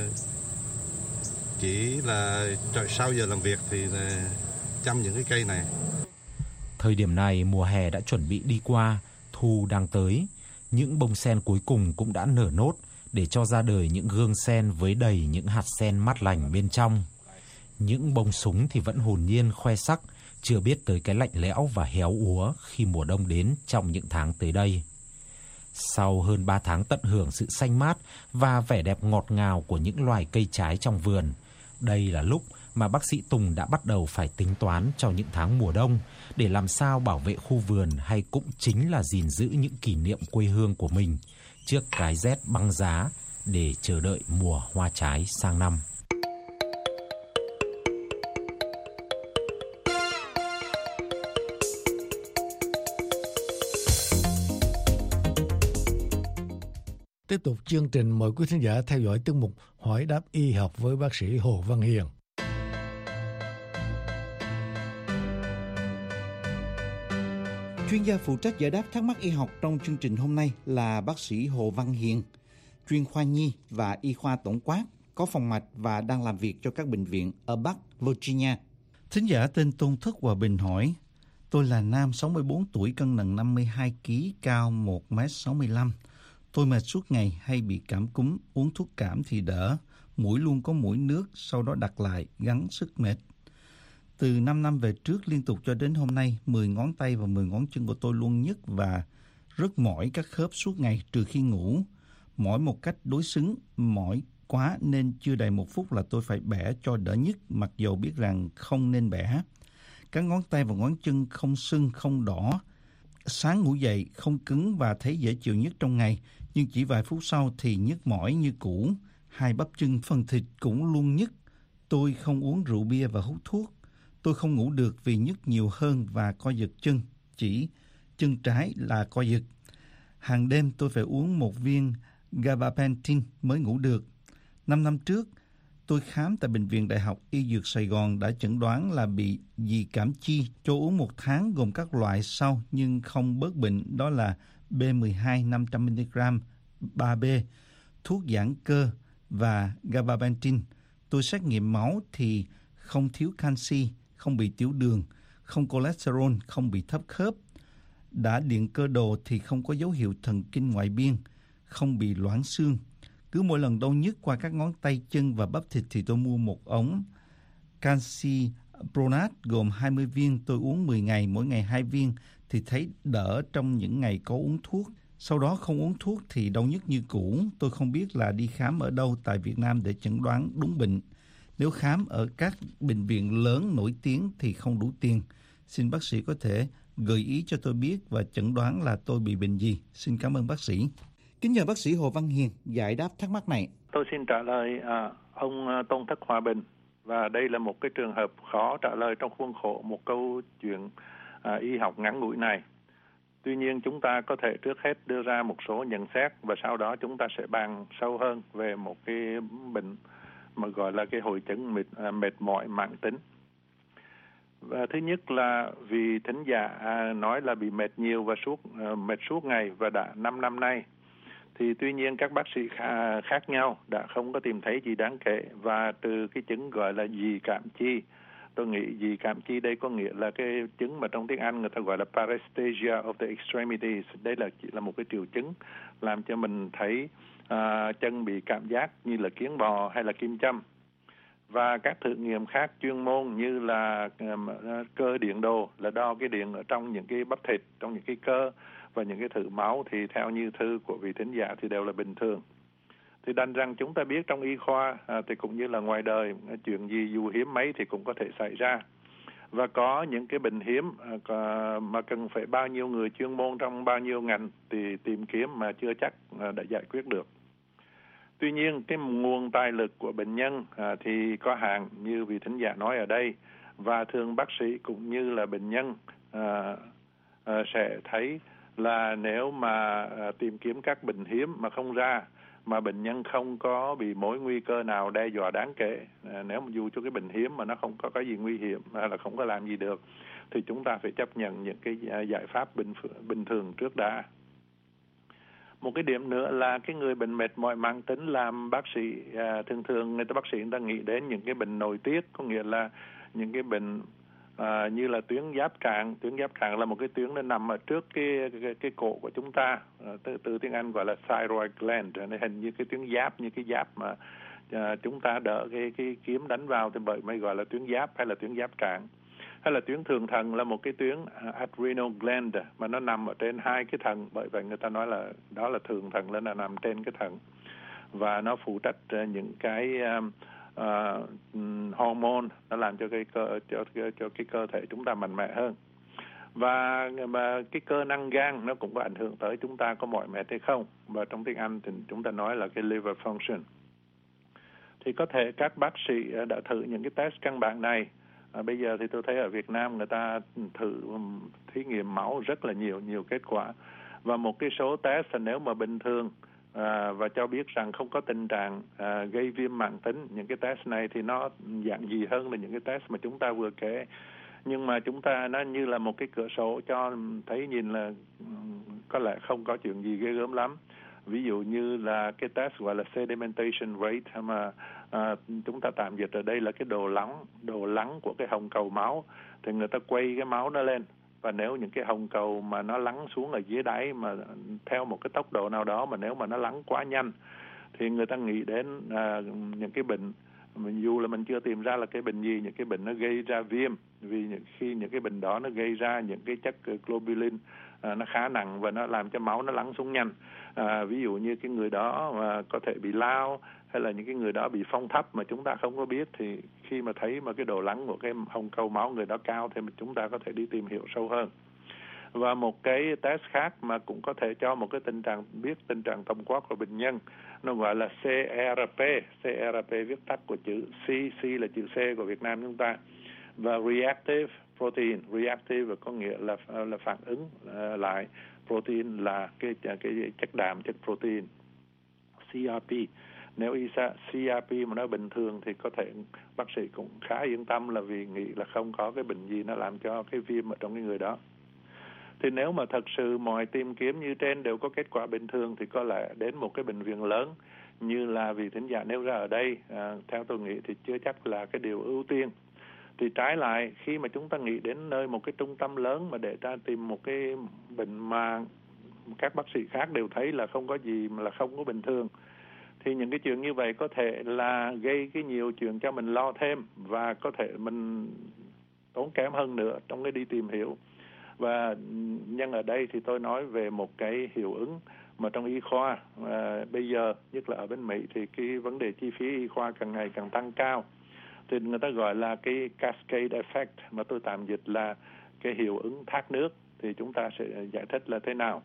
chỉ là sau giờ làm việc thì chăm những cái cây này. Thời điểm này mùa hè đã chuẩn bị đi qua, thu đang tới. Những bông sen cuối cùng cũng đã nở nốt để cho ra đời những gương sen với đầy những hạt sen mát lành bên trong. Những bông súng thì vẫn hồn nhiên khoe sắc, chưa biết tới cái lạnh lẽo và héo úa khi mùa đông đến trong những tháng tới đây. Sau hơn 3 tháng tận hưởng sự xanh mát và vẻ đẹp ngọt ngào của những loài cây trái trong vườn, đây là lúc mà bác sĩ Tùng đã bắt đầu phải tính toán cho những tháng mùa đông để làm sao bảo vệ khu vườn, hay cũng chính là gìn giữ những kỷ niệm quê hương của mình trước cái rét băng giá để chờ đợi mùa hoa trái sang năm. Tiếp tục chương trình, mời quý khán giả theo dõi tiết mục Hỏi đáp y học với bác sĩ Hồ Văn Hiền. Chuyên gia phụ trách giải đáp thắc mắc y học trong chương trình hôm nay là bác sĩ Hồ Văn Hiền, chuyên khoa nhi và y khoa tổng quát, có phòng mạch và đang làm việc cho các bệnh viện ở Bắc Virginia. Thính giả tên Tôn Thức Hòa Bình hỏi: Tôi là nam 64 tuổi, cân nặng 52 kg, cao 1m65. Tôi mệt suốt ngày, hay bị cảm cúm, uống thuốc cảm thì đỡ. Mũi luôn có mũi nước, sau đó đặt lại, gắng sức mệt. Từ 5 năm về trước liên tục cho đến hôm nay, 10 ngón tay và 10 ngón chân của tôi luôn nhức và rất mỏi các khớp suốt ngày trừ khi ngủ. Mỏi một cách đối xứng, mỏi quá nên chưa đầy 1 phút là tôi phải bẻ cho đỡ nhức, mặc dù biết rằng không nên bẻ. Các ngón tay và ngón chân không sưng, không đỏ. Sáng ngủ dậy không cứng và thấy dễ chịu nhất trong ngày, nhưng chỉ vài phút sau thì nhức mỏi như cũ. Hai bắp chân, phần thịt cũng luôn nhức. Tôi không uống rượu bia và hút thuốc. Tôi không ngủ được vì nhức nhiều hơn và co giật chân, chỉ chân trái là co giật. Hàng đêm tôi phải uống 1 viên gabapentin mới ngủ được. 5 năm trước, tôi khám tại Bệnh viện Đại học Y Dược Sài Gòn đã chẩn đoán là bị dị cảm chi, cho uống 1 tháng gồm các loại sau nhưng không bớt bệnh, đó là B12 500mg, 3B, thuốc giãn cơ và gabapentin. Tôi xét nghiệm máu thì không thiếu canxi, không bị tiểu đường, không cholesterol, không bị thấp khớp. Đã điện cơ đồ thì không có dấu hiệu thần kinh ngoại biên, không bị loãng xương. Cứ mỗi lần đau nhức qua các ngón tay chân và bắp thịt thì tôi mua 1 ống canxi pronat gồm 20 viên. Tôi uống 10 ngày, mỗi ngày 2 viên thì thấy đỡ trong những ngày có uống thuốc. Sau đó không uống thuốc thì đau nhức như cũ. Tôi không biết là đi khám ở đâu tại Việt Nam để chẩn đoán đúng bệnh. Nếu khám ở các bệnh viện lớn nổi tiếng thì không đủ tiền. Xin bác sĩ có thể gợi ý cho tôi biết và chẩn đoán là tôi bị bệnh gì. Xin cảm ơn bác sĩ. Kính nhờ bác sĩ Hồ Văn Hiền giải đáp thắc mắc này. Tôi xin trả lời ông Tôn Thất Hòa Bình, và đây là một cái trường hợp khó trả lời trong khuôn khổ một câu chuyện y học ngắn ngủi này. Tuy nhiên chúng ta có thể trước hết đưa ra một số nhận xét và sau đó chúng ta sẽ bàn sâu hơn về một cái bệnh mà gọi là cái hội chứng mệt mỏi mãn tính. Và thứ nhất là vì thính giả nói là bị mệt nhiều và mệt suốt ngày và đã 5 năm nay. Thì tuy nhiên các bác sĩ khác nhau đã không có tìm thấy gì đáng kể, và từ cái chứng gọi là dị cảm chi. Tôi nghĩ dị cảm chi đây có nghĩa là cái chứng mà trong tiếng Anh người ta gọi là paresthesia of the extremities. Đây chỉ là một cái triệu chứng làm cho mình thấy chân bị cảm giác như là kiến bò hay là kim châm. Và các thử nghiệm khác chuyên môn như là cơ điện đồ, là đo cái điện ở trong những cái bắp thịt, trong những cái cơ, và những cái thử máu thì theo như thư của vị thính giả thì đều là bình thường. Thì đành rằng chúng ta biết trong y khoa thì cũng như là ngoài đời, chuyện gì dù hiếm mấy thì cũng có thể xảy ra. Và có những cái bệnh hiếm mà cần phải bao nhiêu người chuyên môn trong bao nhiêu ngành thì tìm kiếm mà chưa chắc đã giải quyết được. Tuy nhiên cái nguồn tài lực của bệnh nhân thì có hạn như vị thính giả nói ở đây, và thường bác sĩ cũng như là bệnh nhân sẽ thấy là nếu mà tìm kiếm các bệnh hiếm mà không ra, mà bệnh nhân không có bị mối nguy cơ nào đe dọa đáng kể, nếu mà dù cho cái bệnh hiếm mà nó không có cái gì nguy hiểm hay là không có làm gì được, thì chúng ta phải chấp nhận những cái giải pháp bình thường trước đã. Một cái điểm nữa là cái người bệnh mệt mỏi mãn tính làm bác sĩ thường bác sĩ người ta nghĩ đến những cái bệnh nội tiết, có nghĩa là những cái bệnh như là tuyến giáp trạng. Tuyến giáp trạng là một cái tuyến nó nằm ở trước cái cổ của chúng ta, từ tiếng Anh gọi là thyroid gland, nó hình như cái tuyến giáp, như cái giáp mà chúng ta đỡ cái kiếm đánh vào, thì bởi mới gọi là tuyến giáp hay là tuyến giáp trạng. Hay là tuyến thượng thận là một cái tuyến adrenal gland mà nó nằm ở trên hai cái thận, bởi vậy người ta nói là đó là thượng thận, là nằm trên cái thận, và nó phụ trách những cái hormone, nó làm cho cái cơ thể chúng ta mạnh mẽ hơn. Và cái cơ năng gan nó cũng có ảnh hưởng tới chúng ta có mỏi mệt hay không, và trong tiếng Anh thì chúng ta nói là cái liver function. Thì có thể các bác sĩ đã thử những cái test căn bản này. Bây giờ thì tôi thấy ở Việt Nam người ta thử thí nghiệm máu rất là nhiều kết quả, và một cái số test là nếu mà bình thường và cho biết rằng không có tình trạng gây viêm mãn tính, những cái test này thì nó dạng gì hơn là những cái test mà chúng ta vừa kể. Nhưng mà chúng ta nó như là một cái cửa sổ cho thấy nhìn là có lẽ không có chuyện gì ghê gớm lắm. Ví dụ như là cái test gọi là sedimentation rate, mà chúng ta tạm dịch ở đây là cái độ lắng của cái hồng cầu máu. Thì người ta quay cái máu nó lên, và nếu những cái hồng cầu mà nó lắng xuống ở dưới đáy mà theo một cái tốc độ nào đó, mà nếu mà nó lắng quá nhanh thì người ta nghĩ đến những cái bệnh, dù là mình chưa tìm ra là cái bệnh gì, những cái bệnh nó gây ra viêm, vì khi những cái bệnh đó nó gây ra những cái chất globulin nó khá nặng và nó làm cho máu nó lắng xuống nhanh. Ví dụ như cái người đó mà có thể bị lao, hay là những cái người đó bị phong thấp mà chúng ta không có biết, thì khi mà thấy mà cái độ lắng của cái hồng cầu máu người đó cao thì chúng ta có thể đi tìm hiểu sâu hơn. Và một cái test khác mà cũng có thể cho một cái biết tình trạng tổng quát của bệnh nhân, nó gọi là CRP. CRP viết tắt của chữ C là chữ C của Việt Nam chúng ta, và reactive protein. Reactive có nghĩa là phản ứng lại, protein là cái chất đạm, chất protein. CRP. Nếu CRP mà nó bình thường thì có thể bác sĩ cũng khá yên tâm, là vì nghĩ là không có cái bệnh gì nó làm cho cái viêm ở trong cái người đó. Thì nếu mà thật sự mọi tìm kiếm như trên đều có kết quả bình thường thì có lẽ đến một cái bệnh viện lớn như là vị thính giả nêu ra ở đây, theo tôi nghĩ thì chưa chắc là cái điều ưu tiên. Thì trái lại, khi mà chúng ta nghĩ đến nơi một cái trung tâm lớn mà để ta tìm một cái bệnh mà các bác sĩ khác đều thấy là không có gì mà là không có bình thường, thì những cái chuyện như vậy có thể là gây cái nhiều chuyện cho mình lo thêm, và có thể mình tốn kém hơn nữa trong cái đi tìm hiểu. Và nhân ở đây thì tôi nói về một cái hiệu ứng mà trong y khoa bây giờ, nhất là ở bên Mỹ, thì cái vấn đề chi phí y khoa càng ngày càng tăng cao. Thì người ta gọi là cái cascade effect, mà tôi tạm dịch là cái hiệu ứng thác nước. Thì chúng ta sẽ giải thích là thế nào.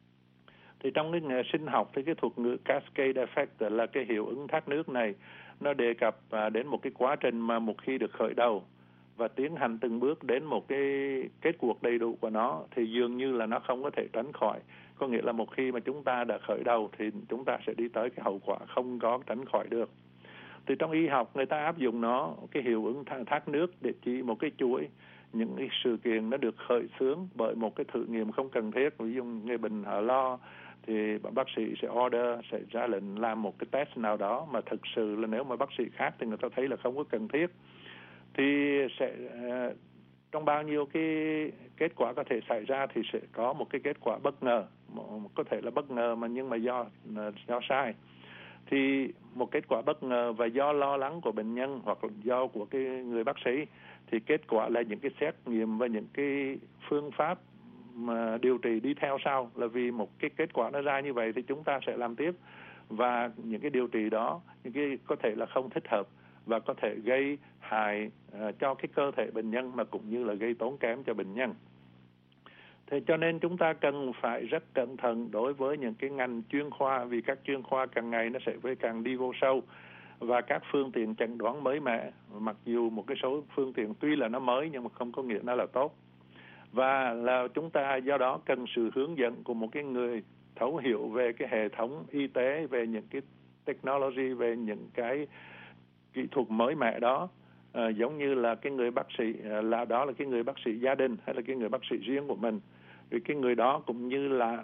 Thì trong cái nghề sinh học thì cái thuật ngữ cascade effect là cái hiệu ứng thác nước này, nó đề cập đến một cái quá trình mà một khi được khởi đầu và tiến hành từng bước đến một cái kết cuộc đầy đủ của nó, thì dường như là nó không có thể tránh khỏi. Có nghĩa là một khi mà chúng ta đã khởi đầu thì chúng ta sẽ đi tới cái hậu quả không có tránh khỏi được. Thì trong y học người ta áp dụng nó, cái hiệu ứng thác nước, để chỉ một cái chuỗi những cái sự kiện nó được khởi xướng bởi một cái thử nghiệm không cần thiết. Ví dụ người bệnh họ lo thì bác sĩ sẽ sẽ ra lệnh làm một cái test nào đó mà thực sự là nếu mà bác sĩ khác thì người ta thấy là không có cần thiết, thì sẽ trong bao nhiêu cái kết quả có thể xảy ra thì sẽ có một cái kết quả bất ngờ, có thể là bất ngờ mà nhưng mà do sai. Thì một kết quả bất ngờ và do lo lắng của bệnh nhân hoặc là do của cái người bác sĩ, thì kết quả là những cái xét nghiệm và những cái phương pháp mà điều trị đi theo sau, là vì một cái kết quả nó ra như vậy thì chúng ta sẽ làm tiếp, và những cái điều trị đó những cái có thể là không thích hợp và có thể gây hại cho cái cơ thể bệnh nhân mà cũng như là gây tốn kém cho bệnh nhân. Thế cho nên chúng ta cần phải rất cẩn thận đối với những cái ngành chuyên khoa, vì các chuyên khoa càng ngày nó sẽ càng đi vô sâu, và các phương tiện chẩn đoán mới mẻ, mặc dù một cái số phương tiện tuy là nó mới nhưng mà không có nghĩa nó là tốt. Và là chúng ta do đó cần sự hướng dẫn của một cái người thấu hiểu về cái hệ thống y tế, về những cái technology, về những cái kỹ thuật mới mẻ đó. Giống như là cái người bác sĩ là đó là cái người bác sĩ gia đình hay là cái người bác sĩ riêng của mình, vì cái người đó cũng như là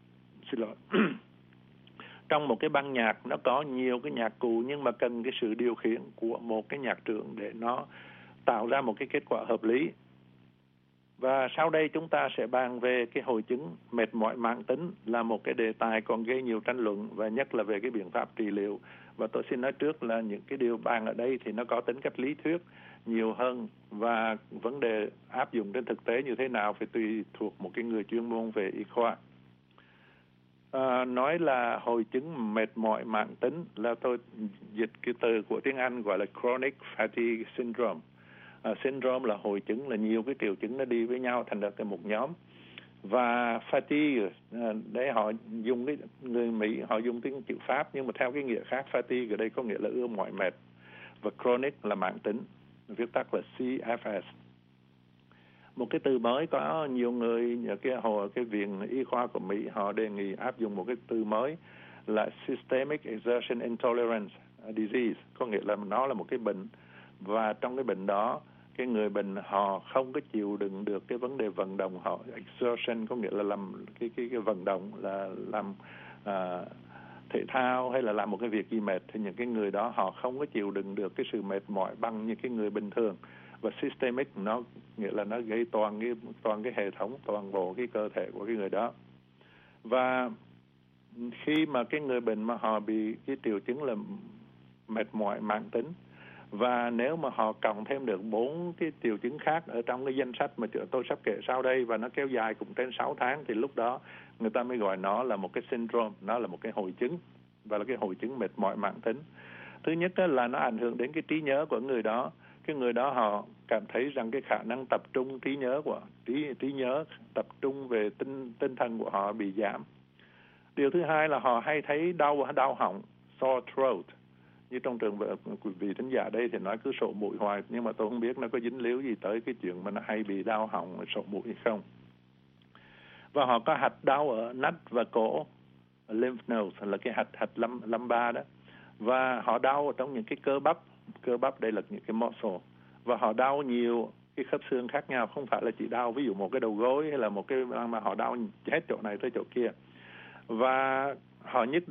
trong một cái ban nhạc nó có nhiều cái nhạc cụ, nhưng mà cần cái sự điều khiển của một cái nhạc trưởng để nó tạo ra một cái kết quả hợp lý. Và sau đây chúng ta sẽ bàn về cái hội chứng mệt mỏi mãn tính, là một cái đề tài còn gây nhiều tranh luận, và nhất là về cái biện pháp trị liệu. Và tôi xin nói trước là những cái điều bàn ở đây thì nó có tính cách lý thuyết nhiều hơn, và vấn đề áp dụng trên thực tế như thế nào phải tùy thuộc một cái người chuyên môn về y khoa. Nói là hội chứng mệt mỏi mãn tính là tôi dịch cái từ của tiếng Anh gọi là chronic fatigue syndrome. Syndrome là hội chứng, là nhiều cái triệu chứng nó đi với nhau thành ra cái một nhóm. Và fatigue để họ dùng cái người Mỹ họ dùng tiếng chữ Pháp, nhưng mà theo cái nghĩa khác, fatigue ở đây có nghĩa là ưa mỏi mệt, và chronic là mãn tính, viết tắt là CFS. Một cái từ mới có nhiều người cái viện y khoa của Mỹ họ đề nghị áp dụng một cái từ mới là systemic exertion intolerance disease, có nghĩa là nó là một cái bệnh, và trong cái bệnh đó cái người bệnh họ không có chịu đựng được cái vấn đề vận động. Họ exertion có nghĩa là làm cái vận động, là làm thể thao hay là làm một cái việc gì mệt, thì những cái người đó họ không có chịu đựng được cái sự mệt mỏi bằng những cái người bình thường. Và systemic nó nghĩa là nó gây toàn cái hệ thống, toàn bộ cái cơ thể của cái người đó. Và khi mà cái người bệnh mà họ bị cái triệu chứng là mệt mỏi mãn tính, và nếu mà họ cộng thêm được 4 cái triệu chứng khác ở trong cái danh sách mà tôi sắp kể sau đây, và nó kéo dài cũng trên 6 tháng, thì lúc đó người ta mới gọi nó là một cái syndrome, nó là một cái hội chứng, và là cái hội chứng mệt mỏi mãn tính. Thứ nhất là nó ảnh hưởng đến cái trí nhớ của người đó. Cái người đó họ cảm thấy rằng cái khả năng tập trung trí nhớ tập trung về tinh thần của họ bị giảm. Điều thứ hai là họ hay thấy đau họng, sore throat. Như trong trường quý vị thính giả đây thì nói cứ sổ mũi hoài, nhưng mà tôi không biết nó có dính líu gì tới cái chuyện mà nó hay bị đau họng, sổ mũi hay không. Và họ có hạch đau ở nách và cổ, lymph nodes là cái hạch lumbar đó, và họ đau ở trong những cái cơ bắp đây là những cái muscle, và họ đau nhiều cái khớp xương khác nhau, không phải là chỉ đau ví dụ một cái đầu gối hay là một cái, mà họ đau hết chỗ này tới chỗ kia. Và họ nhức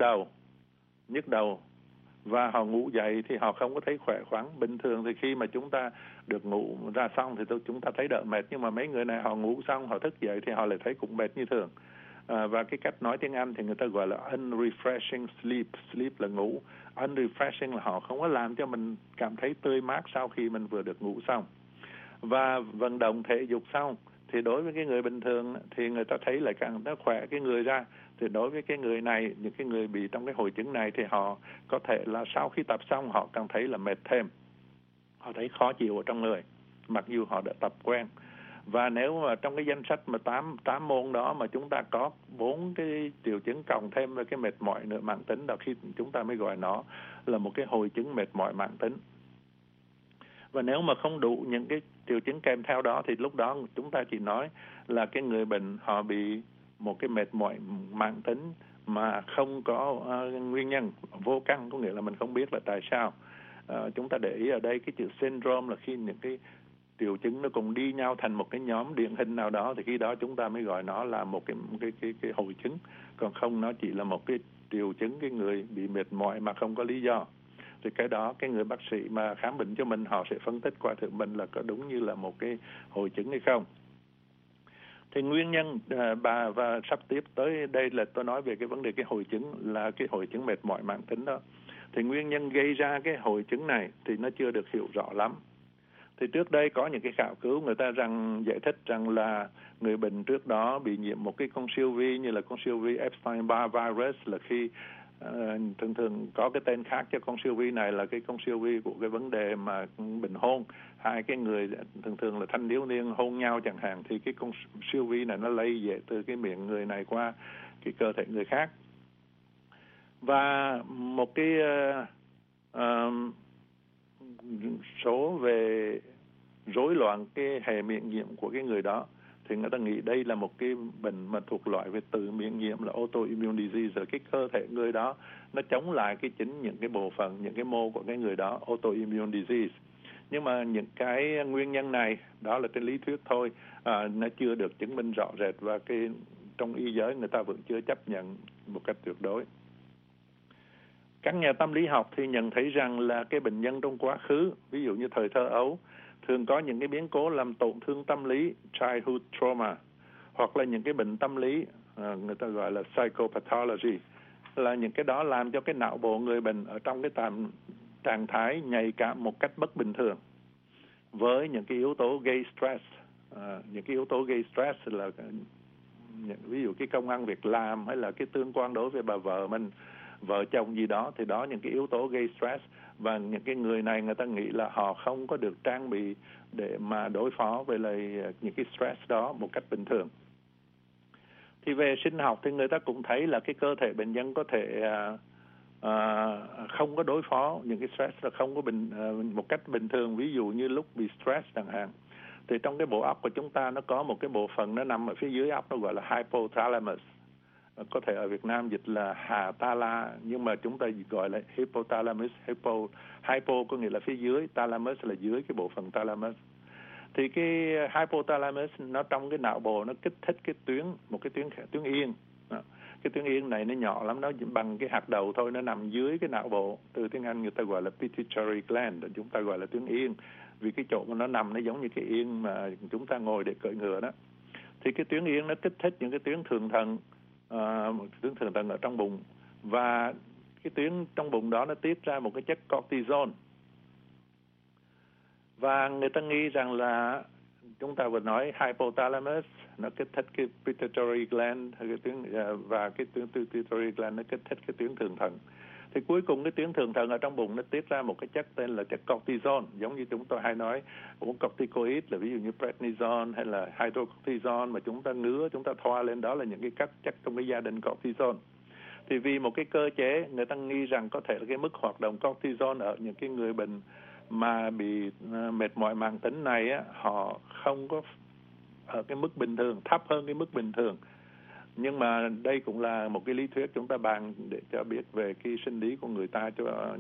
đầu và họ ngủ dậy thì họ không có thấy khỏe khoắn. Bình thường thì khi mà chúng ta được ngủ ra xong thì chúng ta thấy đỡ mệt, nhưng mà mấy người này họ ngủ xong họ thức dậy thì họ lại thấy cũng mệt như thường. Và cái cách nói tiếng Anh thì người ta gọi là unrefreshing sleep. Sleep là ngủ, unrefreshing là họ không có làm cho mình cảm thấy tươi mát sau khi mình vừa được ngủ xong. Và vận động thể dục xong thì đối với cái người bình thường thì người ta thấy lại càng nó khỏe cái người ra. Thì đối với cái người này, những cái người bị trong cái hội chứng này thì họ có thể là sau khi tập xong họ càng thấy là mệt thêm, họ thấy khó chịu ở trong người mặc dù họ đã tập quen. Và nếu mà trong cái danh sách mà 8 môn đó mà chúng ta có 4 cái triệu chứng cộng thêm với cái mệt mỏi nữa mãn tính, đó khi chúng ta mới gọi nó là một cái hội chứng mệt mỏi mãn tính. Và nếu mà không đủ những cái triệu chứng kèm theo đó thì lúc đó chúng ta chỉ nói là cái người bệnh họ bị một cái mệt mỏi mãn tính mà không có nguyên nhân, vô căn, có nghĩa là mình không biết là tại sao. Chúng ta để ý ở đây cái chữ syndrome là khi những cái triệu chứng nó cùng đi nhau thành một cái nhóm điển hình nào đó, thì khi đó chúng ta mới gọi nó là một cái hội chứng. Còn không, nó chỉ là một cái triệu chứng cái người bị mệt mỏi mà không có lý do. Thì cái đó cái người bác sĩ mà khám bệnh cho mình, họ sẽ phân tích qua thử mình là có đúng như là một cái hội chứng hay không. Thì nguyên nhân và sắp tiếp tới đây là tôi nói về cái vấn đề cái hội chứng, là cái hội chứng mệt mỏi mãn tính đó. Thì nguyên nhân gây ra cái hội chứng này thì nó chưa được hiểu rõ lắm. Thì trước đây có những cái khảo cứu người ta giải thích rằng là người bệnh trước đó bị nhiễm một cái con siêu vi như là con siêu vi Epstein-Barr virus, là khi thường có cái tên khác cho con siêu vi này là cái con siêu vi của cái vấn đề mà bệnh hôn. Hai cái người thường là thanh thiếu niên hôn nhau chẳng hạn, thì cái con siêu vi này nó lây về từ cái miệng người này qua cái cơ thể người khác. Và một cái số về rối loạn cái hệ miễn nhiễm của cái người đó, thì người ta nghĩ đây là một cái bệnh mà thuộc loại về tự miễn nhiễm, là autoimmune disease, là cái cơ thể người đó nó chống lại cái chính những cái bộ phận, những cái mô của cái người đó, autoimmune disease. Nhưng mà những cái nguyên nhân này đó là trên lý thuyết thôi, nó chưa được chứng minh rõ rệt, và cái trong y giới người ta vẫn chưa chấp nhận một cách tuyệt đối. Các nhà tâm lý học thì nhận thấy rằng là cái bệnh nhân trong quá khứ, ví dụ như thời thơ ấu, thường có những cái biến cố làm tổn thương tâm lý, childhood trauma, hoặc là những cái bệnh tâm lý, người ta gọi là psychopathology, là những cái đó làm cho cái não bộ người bệnh ở trong cái trạng thái nhạy cảm một cách bất bình thường với những cái yếu tố gây stress. Những cái yếu tố gây stress là ví dụ cái công ăn việc làm, hay là cái tương quan đối với bà vợ mình, vợ chồng gì đó, thì đó những cái yếu tố gây stress. Và những cái người này người ta nghĩ là họ không có được trang bị để mà đối phó với lại những cái stress đó một cách bình thường. Thì về sinh học thì người ta cũng thấy là cái cơ thể bệnh nhân có thể không có đối phó những cái stress là không có một cách bình thường. Ví dụ như lúc bị stress chẳng hạn, thì trong cái bộ óc của chúng ta nó có một cái bộ phận nó nằm ở phía dưới óc, nó gọi là hypothalamus. Có thể ở Việt Nam dịch là hạ ta la, nhưng mà chúng ta gọi là hypothalamus. Hypo có nghĩa là phía dưới, thalamus là dưới cái bộ phận thalamus. Thì cái hypothalamus nó trong cái não bộ nó kích thích cái một cái tuyến yên. Cái tuyến yên này nó nhỏ lắm, nó bằng cái hạt đậu thôi, nó nằm dưới cái não bộ. Từ tiếng Anh người ta gọi là pituitary gland, chúng ta gọi là tuyến yên, vì cái chỗ mà nó nằm nó giống như cái yên mà chúng ta ngồi để cưỡi ngựa đó. Thì cái tuyến yên nó kích thích những cái tuyến thượng thận, tuyến thượng thận ở trong bụng, và cái tuyến trong bụng đó nó tiết ra một cái chất cortisol. Và người ta nghĩ rằng là chúng ta vừa nói hypothalamus nó kích thích cái pituitary gland, cái tuyến, và cái tuyến pituitary gland nó kích thích cái tuyến thượng thận. Thì cuối cùng cái tuyến thượng thận ở trong bụng nó tiết ra một cái chất tên là chất cortisol, giống như chúng tôi hay nói uống corticoid, là ví dụ như prednisone hay là hydrocortisone mà chúng ta ngứa, chúng ta thoa lên, đó là những cái chất trong cái gia đình cortisol. Thì vì một cái cơ chế, người ta nghi rằng có thể là cái mức hoạt động cortisol ở những cái người bệnh mà bị mệt mỏi mãn tính này á, họ không có ở cái mức bình thường, thấp hơn cái mức bình thường. Nhưng mà đây cũng là một cái lý thuyết chúng ta bàn để cho biết về cái sinh lý của người ta, cho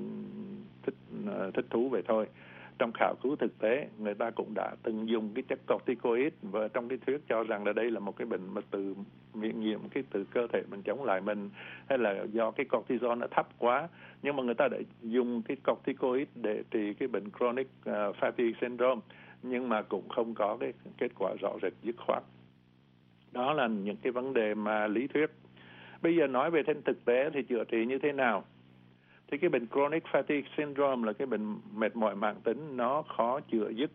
thích thú vậy thôi. Trong khảo cứu thực tế, người ta cũng đã từng dùng cái chất corticoid, và trong cái thuyết cho rằng là đây là một cái bệnh mà từ miễn nhiễm, cái từ cơ thể mình chống lại mình, hay là do cái cortisol nó thấp quá. Nhưng mà người ta đã dùng cái corticoid để trị cái bệnh chronic fatigue syndrome, nhưng mà cũng không có cái kết quả rõ rệt dứt khoát. Đó là những cái vấn đề mà lý thuyết. Bây giờ nói về trên thực tế thì chữa trị như thế nào? Thì cái bệnh chronic fatigue syndrome là cái bệnh mệt mỏi mãn tính, nó khó chữa dứt.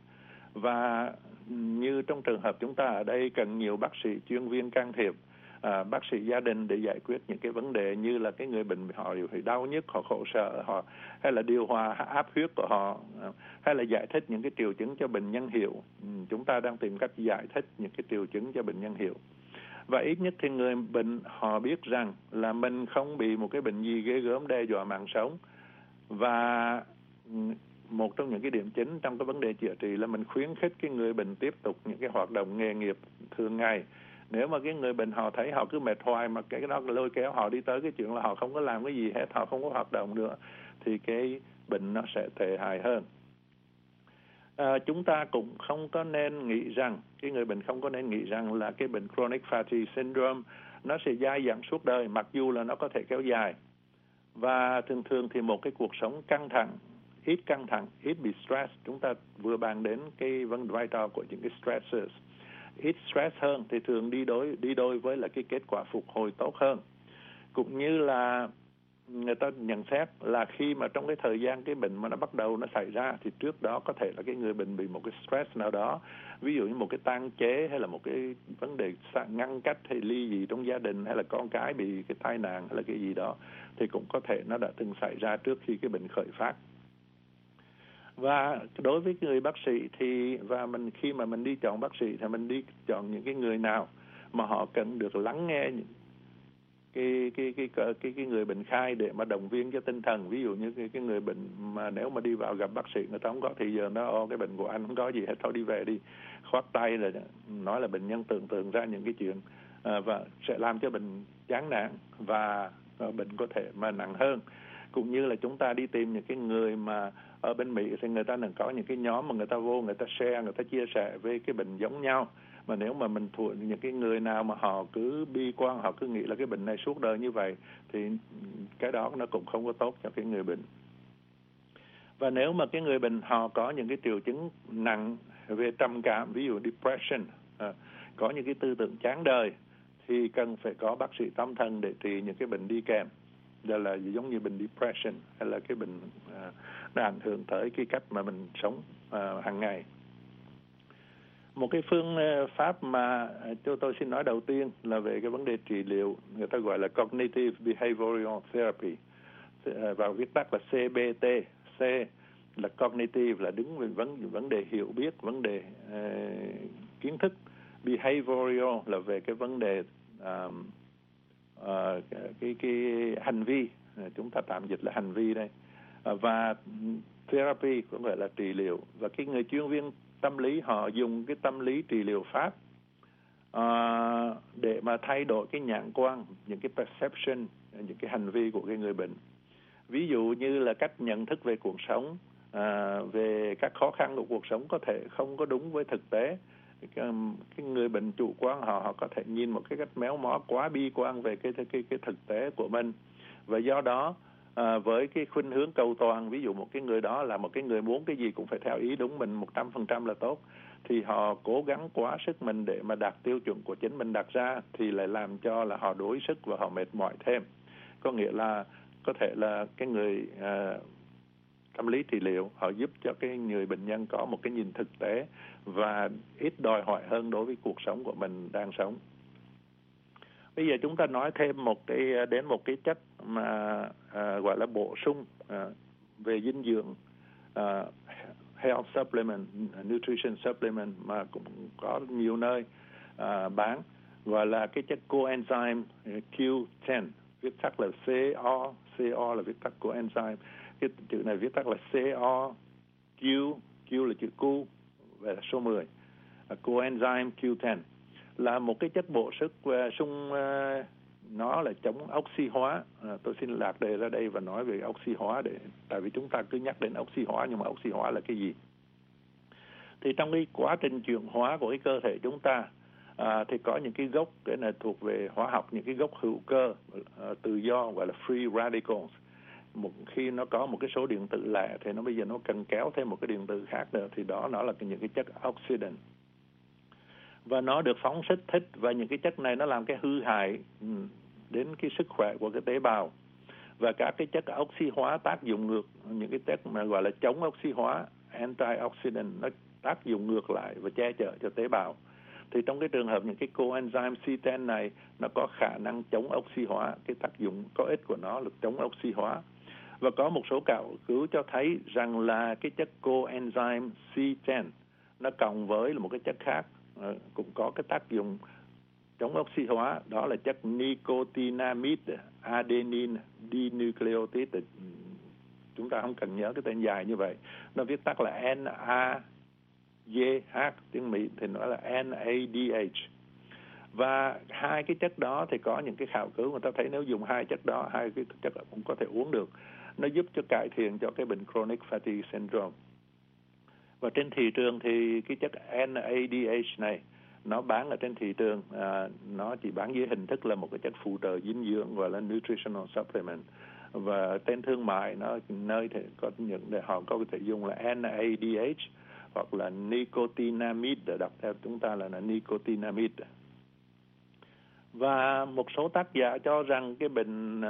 Và như trong trường hợp chúng ta ở đây cần nhiều bác sĩ chuyên viên can thiệp, bác sĩ gia đình để giải quyết những cái vấn đề như là cái người bệnh họ phải đau nhức, họ khổ sở, họ hay là điều hòa áp huyết của họ, hay là giải thích những cái triệu chứng cho bệnh nhân hiểu. Chúng ta đang tìm cách giải thích những cái triệu chứng cho bệnh nhân hiểu. Và ít nhất thì người bệnh họ biết rằng là mình không bị một cái bệnh gì ghê gớm đe dọa mạng sống. Và một trong những cái điểm chính trong cái vấn đề chữa trị là mình khuyến khích cái người bệnh tiếp tục những cái hoạt động nghề nghiệp thường ngày. Nếu mà cái người bệnh họ thấy họ cứ mệt hoài mà cái đó lôi kéo họ đi tới cái chuyện là họ không có làm cái gì hết, họ không có hoạt động nữa, thì cái bệnh nó sẽ tệ hại hơn. chúng ta cũng không có nên nghĩ rằng, cái người bệnh không có nên nghĩ rằng là cái bệnh chronic fatty syndrome nó sẽ dai dẳng suốt đời, mặc dù là nó có thể kéo dài. Và thường thường thì một cái cuộc sống căng thẳng, ít bị stress, chúng ta vừa bàn đến cái vai trò của những cái stressors. Ít stress hơn thì thường đi đôi với là cái kết quả phục hồi tốt hơn. Cũng như là người ta nhận xét là khi mà trong cái thời gian cái bệnh mà nó bắt đầu nó xảy ra thì trước đó có thể là cái người bệnh bị một cái stress nào đó, ví dụ như một cái tang chế hay là một cái vấn đề ngăn cách hay ly dị trong gia đình, hay là con cái bị cái tai nạn hay là cái gì đó, thì cũng có thể nó đã từng xảy ra trước khi cái bệnh khởi phát. Và đối với người bác sĩ thì khi mà mình đi chọn bác sĩ thì mình đi chọn những cái người nào mà họ cần được lắng nghe cái người bệnh khai để mà động viên cho tinh thần. Ví dụ như cái người bệnh mà nếu mà đi vào gặp bác sĩ, người ta không có thì giờ nó cái bệnh của anh không có gì hết, thôi đi về đi, khoát tay rồi nói là bệnh nhân tưởng tượng ra những cái chuyện và sẽ làm cho bệnh chán nản và bệnh có thể mà nặng hơn. Cũng như là chúng ta đi tìm những cái người mà ở bên Mỹ thì người ta có những cái nhóm mà người ta vô, người ta share, người ta chia sẻ về cái bệnh giống nhau. Mà nếu mà mình thuộc những cái người nào mà họ cứ bi quan, họ cứ nghĩ là cái bệnh này suốt đời như vậy, thì cái đó nó cũng không có tốt cho cái người bệnh. Và nếu mà cái người bệnh họ có những cái triệu chứng nặng về trầm cảm, ví dụ depression, có những cái tư tưởng chán đời, thì cần phải có bác sĩ tâm thần để trị những cái bệnh đi kèm. Đó là giống như bệnh depression hay là cái bệnh nó ảnh hưởng tới cái cách mà mình sống hàng ngày. Một cái phương pháp mà tôi xin nói đầu tiên là về cái vấn đề trị liệu, người ta gọi là Cognitive Behavioral Therapy, và viết tắt là CBT. C là Cognitive là đứng về vấn đề hiểu biết, vấn đề kiến thức. Behavioral là về cái vấn đề cái hành vi, chúng ta tạm dịch là hành vi đây. Và therapy cũng gọi là trị liệu. Và cái người chuyên viên tâm lý họ dùng cái tâm lý trị liệu pháp để mà thay đổi cái nhãn quan, những cái perception, những cái hành vi của cái người bệnh. Ví dụ như là cách nhận thức về cuộc sống, về các khó khăn của cuộc sống có thể không có đúng với thực tế. Cái người bệnh chủ quan họ có thể nhìn một cái cách méo mó, quá bi quan về cái thực tế của mình, và do đó với cái khuynh hướng cầu toàn, ví dụ một cái người đó là một cái người muốn cái gì cũng phải theo ý đúng mình 100% là tốt, thì họ cố gắng quá sức mình để mà đạt tiêu chuẩn của chính mình đặt ra, thì lại làm cho là họ đuối sức và họ mệt mỏi thêm. Có nghĩa là có thể là cái người tâm lý trị liệu họ giúp cho cái người bệnh nhân có một cái nhìn thực tế và ít đòi hỏi hơn đối với cuộc sống của mình đang sống. Bây giờ chúng ta nói thêm đến một cái chất mà gọi là bổ sung về dinh dưỡng, health supplement, nutrition supplement, mà cũng có nhiều nơi bán, gọi là cái chất coenzyme Q10, viết tắt là CO. CO là viết tắt của enzyme. Cái chữ này viết tắt là CO, Q là chữ Q và là số 10. Coenzyme Q10 là một cái chất bổ sung, nó là chống oxy hóa. Tôi xin lạc đề ra đây và nói về oxy hóa, tại vì chúng ta cứ nhắc đến oxy hóa, nhưng mà oxy hóa là cái gì? Thì trong cái quá trình chuyển hóa của cái cơ thể chúng ta thì có những cái gốc, cái này thuộc về hóa học, những cái gốc hữu cơ tự do gọi là free radicals. Khi nó có một cái số điện tử lẻ thì nó bây giờ nó cần kéo thêm một cái điện tử khác nữa, thì đó nó là những cái chất oxidant, và nó được phóng thích, và những cái chất này nó làm cái hư hại đến cái sức khỏe của cái tế bào. Và các cái chất oxy hóa tác dụng ngược, những cái chất mà gọi là chống oxy hóa, antioxidant, nó tác dụng ngược lại và che chở cho tế bào. Thì trong cái trường hợp những cái coenzyme C10 này nó có khả năng chống oxy hóa, cái tác dụng có ích của nó là chống oxy hóa. Và có một số nghiên cứu cho thấy rằng là cái chất coenzyme C10 nó cộng với một cái chất khác cũng có cái tác dụng chống oxy hóa, đó là chất nicotinamide adenine dinucleotide. Chúng ta không cần nhớ cái tên dài như vậy, nó viết tắt là NADH, tiếng Mỹ thì nó là NADH. Và hai cái chất đó thì có những cái khảo cứu người ta thấy nếu dùng hai chất đó, hai cái chất đó cũng có thể uống được, nó giúp cho cải thiện cho cái bệnh chronic fatty syndrome. Và trên thị trường thì cái chất NADH này nó bán ở trên thị trường, nó chỉ bán dưới hình thức là một cái chất phụ trợ dinh dưỡng gọi là nutritional supplement. Và trên thương mại nó nơi thì có những để họ có thể dùng là NADH hoặc là nicotinamide, để đọc theo chúng ta là nicotinamide. Và một số tác giả cho rằng cái bệnh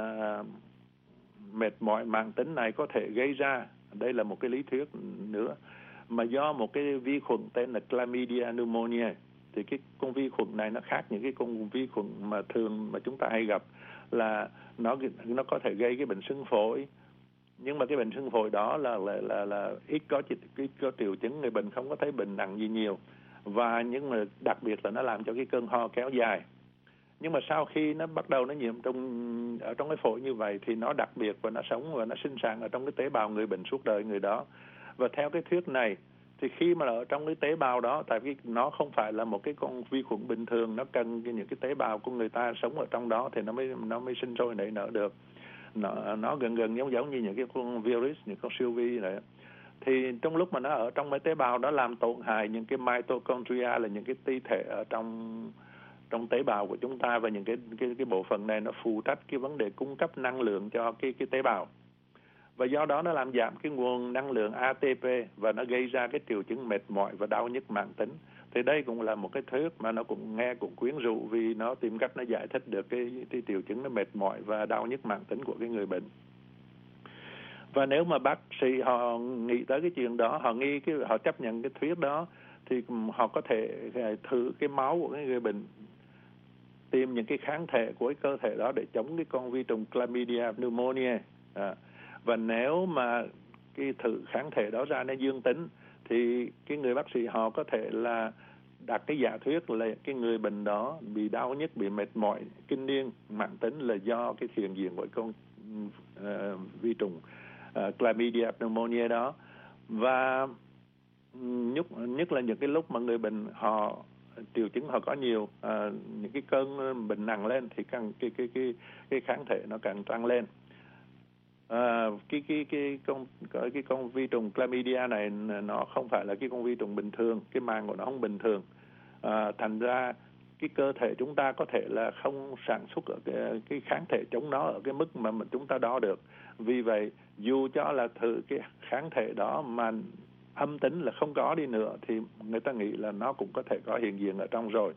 mệt mỏi mãn tính này có thể gây ra, đây là một cái lý thuyết nữa, mà do một cái vi khuẩn tên là Chlamydia pneumoniae. Thì cái con vi khuẩn này nó khác những cái con vi khuẩn mà thường mà chúng ta hay gặp, là nó có thể gây cái bệnh sưng phổi. Nhưng mà cái bệnh sưng phổi đó là ít có triệu chứng, người bệnh không có thấy bệnh nặng gì nhiều. Và nhưng mà đặc biệt là nó làm cho cái cơn ho kéo dài. Nhưng mà sau khi nó bắt đầu nó nhiễm ở trong cái phổi như vậy thì nó đặc biệt và nó sống và nó sinh sản ở trong cái tế bào người bệnh suốt đời người đó. Và theo cái thuyết này thì khi mà ở trong cái tế bào đó, tại vì nó không phải là một cái con vi khuẩn bình thường, nó cần những cái tế bào của người ta sống ở trong đó thì nó mới sinh sôi nảy nở được. Nó gần giống như những cái con virus, những con siêu vi này. Thì trong lúc mà nó ở trong cái tế bào đó làm tổn hại những cái mitochondria, là những cái ti thể ở trong tế bào của chúng ta, và những cái bộ phận này nó phụ trách cái vấn đề cung cấp năng lượng cho cái tế bào. Và do đó nó làm giảm cái nguồn năng lượng ATP và nó gây ra cái triệu chứng mệt mỏi và đau nhức mãn tính. Thì đây cũng là một cái thuyết mà nó cũng nghe cũng quyến rũ, vì nó tìm cách nó giải thích được cái triệu chứng nó mệt mỏi và đau nhức mãn tính của cái người bệnh. Và nếu mà bác sĩ họ nghĩ tới cái chuyện đó, họ chấp nhận cái thuyết đó, thì họ có thể thử cái máu của cái người bệnh, tìm những cái kháng thể của cái cơ thể đó để chống cái con vi trùng Chlamydia pneumoniae. Và nếu mà cái thử kháng thể đó ra nó dương tính thì cái người bác sĩ họ có thể là đặt cái giả thuyết là cái người bệnh đó bị đau nhức, bị mệt mỏi kinh niên mãn tính là do cái hiện diện của con vi trùng Chlamydia pneumoniae đó. Và nhất là những cái lúc mà người bệnh họ triệu chứng họ có nhiều những cái cơn bệnh nặng lên thì cái kháng thể nó càng tăng lên. Cái con vi trùng Chlamydia này nó không phải là cái con vi trùng bình thường, cái màng của nó không bình thường. Thành ra cái cơ thể chúng ta có thể là không sản xuất ở cái kháng thể chống nó ở cái mức mà chúng ta đo được. Vì vậy dù cho là thử cái kháng thể đó mà âm tính là không có đi nữa thì người ta nghĩ là nó cũng có thể có hiện diện ở trong rồi.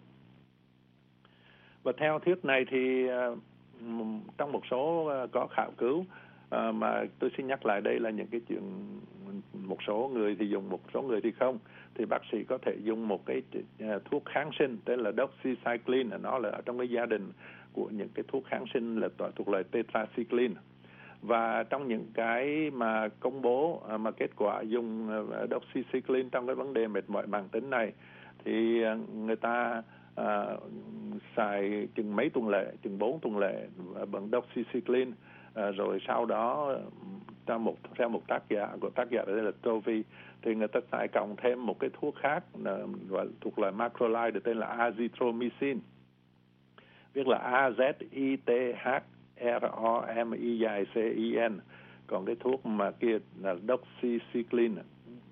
Và theo thuyết này thì trong một số có khảo cứu mà tôi xin nhắc lại, đây là những cái chuyện một số người thì dùng, một số người thì không, thì bác sĩ có thể dùng một cái thuốc kháng sinh tên là doxycycline, nó là ở trong cái gia đình của những cái thuốc kháng sinh là thuộc loại tetracycline. Và trong những cái mà công bố mà kết quả dùng doxycycline trong cái vấn đề mệt mỏi mãn tính này thì người ta xài chừng mấy tuần lễ, chừng 4 tuần lễ bằng doxycycline, rồi sau đó theo một tác giả đây là Tovey, thì người ta xài cộng thêm một cái thuốc khác gọi thuộc loại macrolide tên là azithromycin, viết là AZITHROMYCIN. Còn cái thuốc mà kia là doxycycline,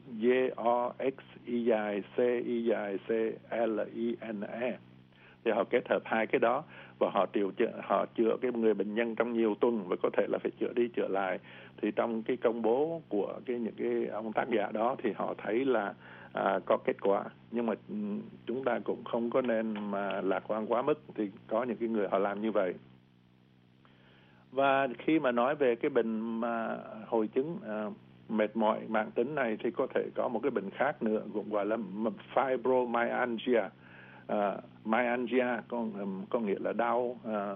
DOXYCICLINE. Thì họ kết hợp hai cái đó và họ chữa cái người bệnh nhân trong nhiều tuần, và có thể là phải chữa đi chữa lại. Thì trong cái công bố của những cái ông tác giả đó thì họ thấy là có kết quả, nhưng mà chúng ta cũng không có nên mà lạc quan quá mức. Thì có những cái người họ làm như vậy. Và khi mà nói về cái bệnh mà hội chứng mệt mỏi mãn tính này thì có thể có một cái bệnh khác nữa, cũng gọi là fibromyalgia. Myalgia có nghĩa là đau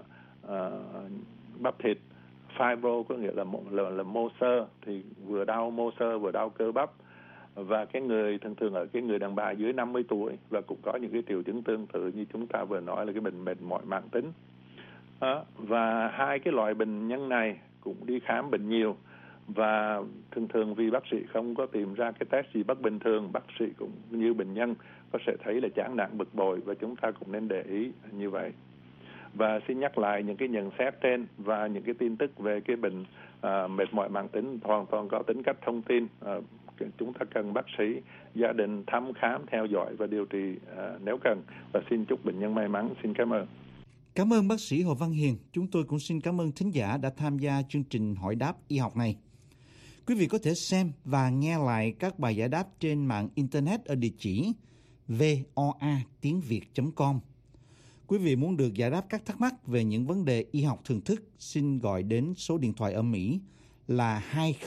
bắp thịt, fibro có nghĩa là mô xơ, thì vừa đau mô xơ vừa đau cơ bắp. Và cái người thường ở cái người đàn bà dưới 50 tuổi và cũng có những cái triệu chứng tương tự như chúng ta vừa nói là cái bệnh mệt mỏi mãn tính. Và hai cái loại bệnh nhân này cũng đi khám bệnh nhiều, và thường vì bác sĩ không có tìm ra cái test gì bất bình thường, bác sĩ cũng như bệnh nhân có thể thấy là chán nản bực bội, và chúng ta cũng nên để ý như vậy. Và xin nhắc lại những cái nhận xét trên và những cái tin tức về cái bệnh mệt mỏi mãn tính hoàn toàn có tính cách thông tin, chúng ta cần bác sĩ gia đình thăm khám, theo dõi và điều trị nếu cần. Và xin chúc bệnh nhân may mắn. Xin cảm ơn. Cảm ơn bác sĩ Hồ Văn Hiền. Chúng tôi cũng xin cảm ơn thính giả đã tham gia chương trình hỏi đáp y học này. Quý vị có thể xem và nghe lại các bài giải đáp trên mạng Internet ở địa chỉ voatiengviet.com. Quý vị muốn được giải đáp các thắc mắc về những vấn đề y học thường thức, xin gọi đến số điện thoại ở Mỹ là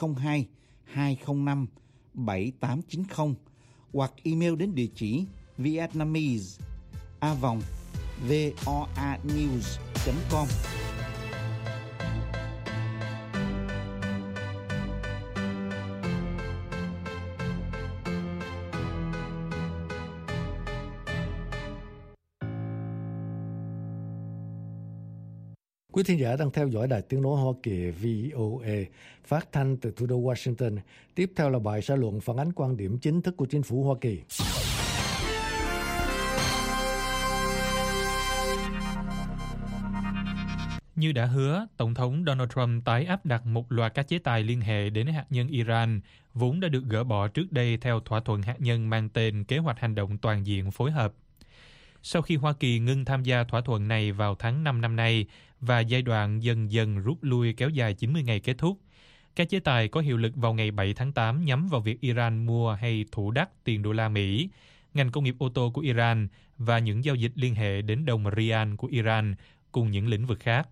202-205-7890 hoặc email đến địa chỉ vietnamese@voanews.com. Quý thính giả đang theo dõi Đài Tiếng nói Hoa Kỳ VOA phát thanh từ thủ đô Washington. Tiếp theo là bài xã luận phản ánh quan điểm chính thức của chính phủ Hoa Kỳ. Như đã hứa, Tổng thống Donald Trump tái áp đặt một loạt các chế tài liên hệ đến hạt nhân Iran, vốn đã được gỡ bỏ trước đây theo thỏa thuận hạt nhân mang tên Kế hoạch Hành động Toàn diện Phối hợp. Sau khi Hoa Kỳ ngưng tham gia thỏa thuận này vào tháng 5 năm nay và giai đoạn dần dần rút lui kéo dài 90 ngày kết thúc, các chế tài có hiệu lực vào ngày 7 tháng 8 nhắm vào việc Iran mua hay thủ đắc tiền đô la Mỹ, ngành công nghiệp ô tô của Iran và những giao dịch liên hệ đến đồng rial của Iran cùng những lĩnh vực khác.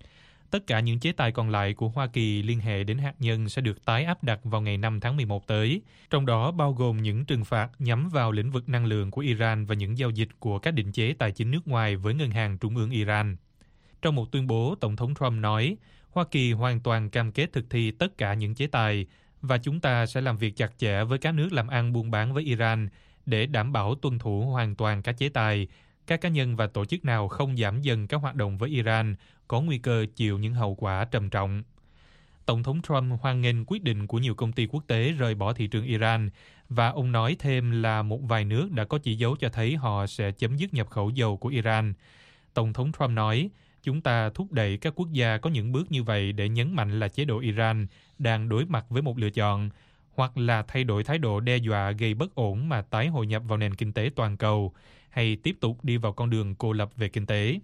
Tất cả những chế tài còn lại của Hoa Kỳ liên hệ đến hạt nhân sẽ được tái áp đặt vào ngày 5 tháng 11 tới, trong đó bao gồm những trừng phạt nhắm vào lĩnh vực năng lượng của Iran và những giao dịch của các định chế tài chính nước ngoài với Ngân hàng Trung ương Iran. Trong một tuyên bố, Tổng thống Trump nói, Hoa Kỳ hoàn toàn cam kết thực thi tất cả những chế tài và chúng ta sẽ làm việc chặt chẽ với các nước làm ăn buôn bán với Iran để đảm bảo tuân thủ hoàn toàn các chế tài. Các cá nhân và tổ chức nào không giảm dần các hoạt động với Iran có nguy cơ chịu những hậu quả trầm trọng. Tổng thống Trump hoan nghênh quyết định của nhiều công ty quốc tế rời bỏ thị trường Iran và ông nói thêm là một vài nước đã có chỉ dấu cho thấy họ sẽ chấm dứt nhập khẩu dầu của Iran. Tổng thống Trump nói, chúng ta thúc đẩy các quốc gia có những bước như vậy để nhấn mạnh là chế độ Iran đang đối mặt với một lựa chọn, hoặc là thay đổi thái độ đe dọa gây bất ổn mà tái hội nhập vào nền kinh tế toàn cầu, hay tiếp tục đi vào con đường cô lập về kinh tế.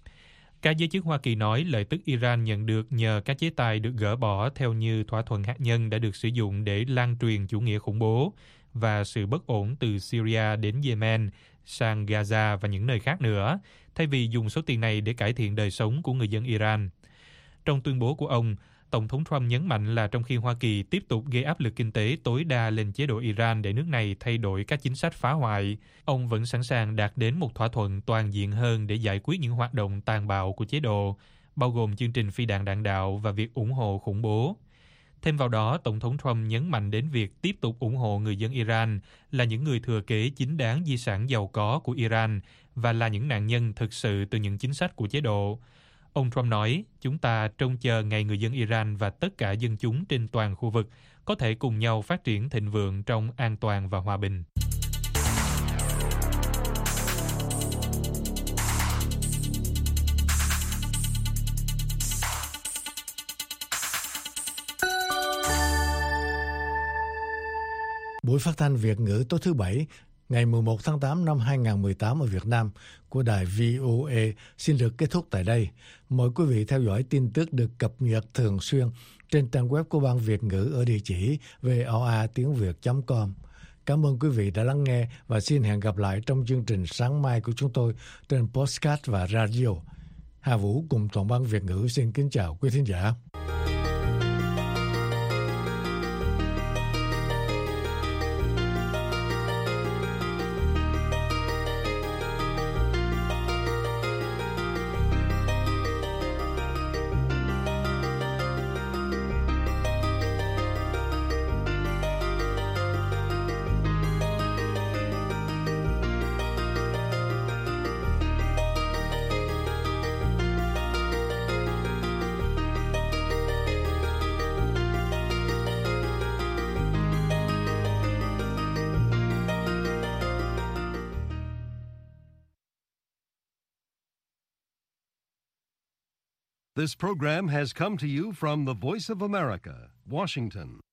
Các giới chức Hoa Kỳ nói lợi tức Iran nhận được nhờ các chế tài được gỡ bỏ theo như thỏa thuận hạt nhân đã được sử dụng để lan truyền chủ nghĩa khủng bố và sự bất ổn từ Syria đến Yemen, sang Gaza và những nơi khác nữa, thay vì dùng số tiền này để cải thiện đời sống của người dân Iran. Trong tuyên bố của ông, Tổng thống Trump nhấn mạnh là trong khi Hoa Kỳ tiếp tục gây áp lực kinh tế tối đa lên chế độ Iran để nước này thay đổi các chính sách phá hoại, ông vẫn sẵn sàng đạt đến một thỏa thuận toàn diện hơn để giải quyết những hoạt động tàn bạo của chế độ, bao gồm chương trình phi đạn đạn đạo và việc ủng hộ khủng bố. Thêm vào đó, Tổng thống Trump nhấn mạnh đến việc tiếp tục ủng hộ người dân Iran là những người thừa kế chính đáng di sản giàu có của Iran và là những nạn nhân thực sự từ những chính sách của chế độ. Ông Trump nói, chúng ta trông chờ ngày người dân Iran và tất cả dân chúng trên toàn khu vực có thể cùng nhau phát triển thịnh vượng trong an toàn và hòa bình. Buổi phát thanh Việt ngữ tối thứ Bảy, ngày 11 tháng 8 năm 2018 ở Việt Nam của đài VOA xin được kết thúc tại đây. Mời quý vị theo dõi tin tức được cập nhật thường xuyên trên trang web của Ban Việt ngữ ở địa chỉ voatiengviet.com. Cảm ơn quý vị đã lắng nghe và xin hẹn gặp lại trong chương trình sáng mai của chúng tôi trên podcast và radio. Hà Vũ cùng toàn ban Việt ngữ xin kính chào quý thính giả. This program has come to you from the Voice of America, Washington.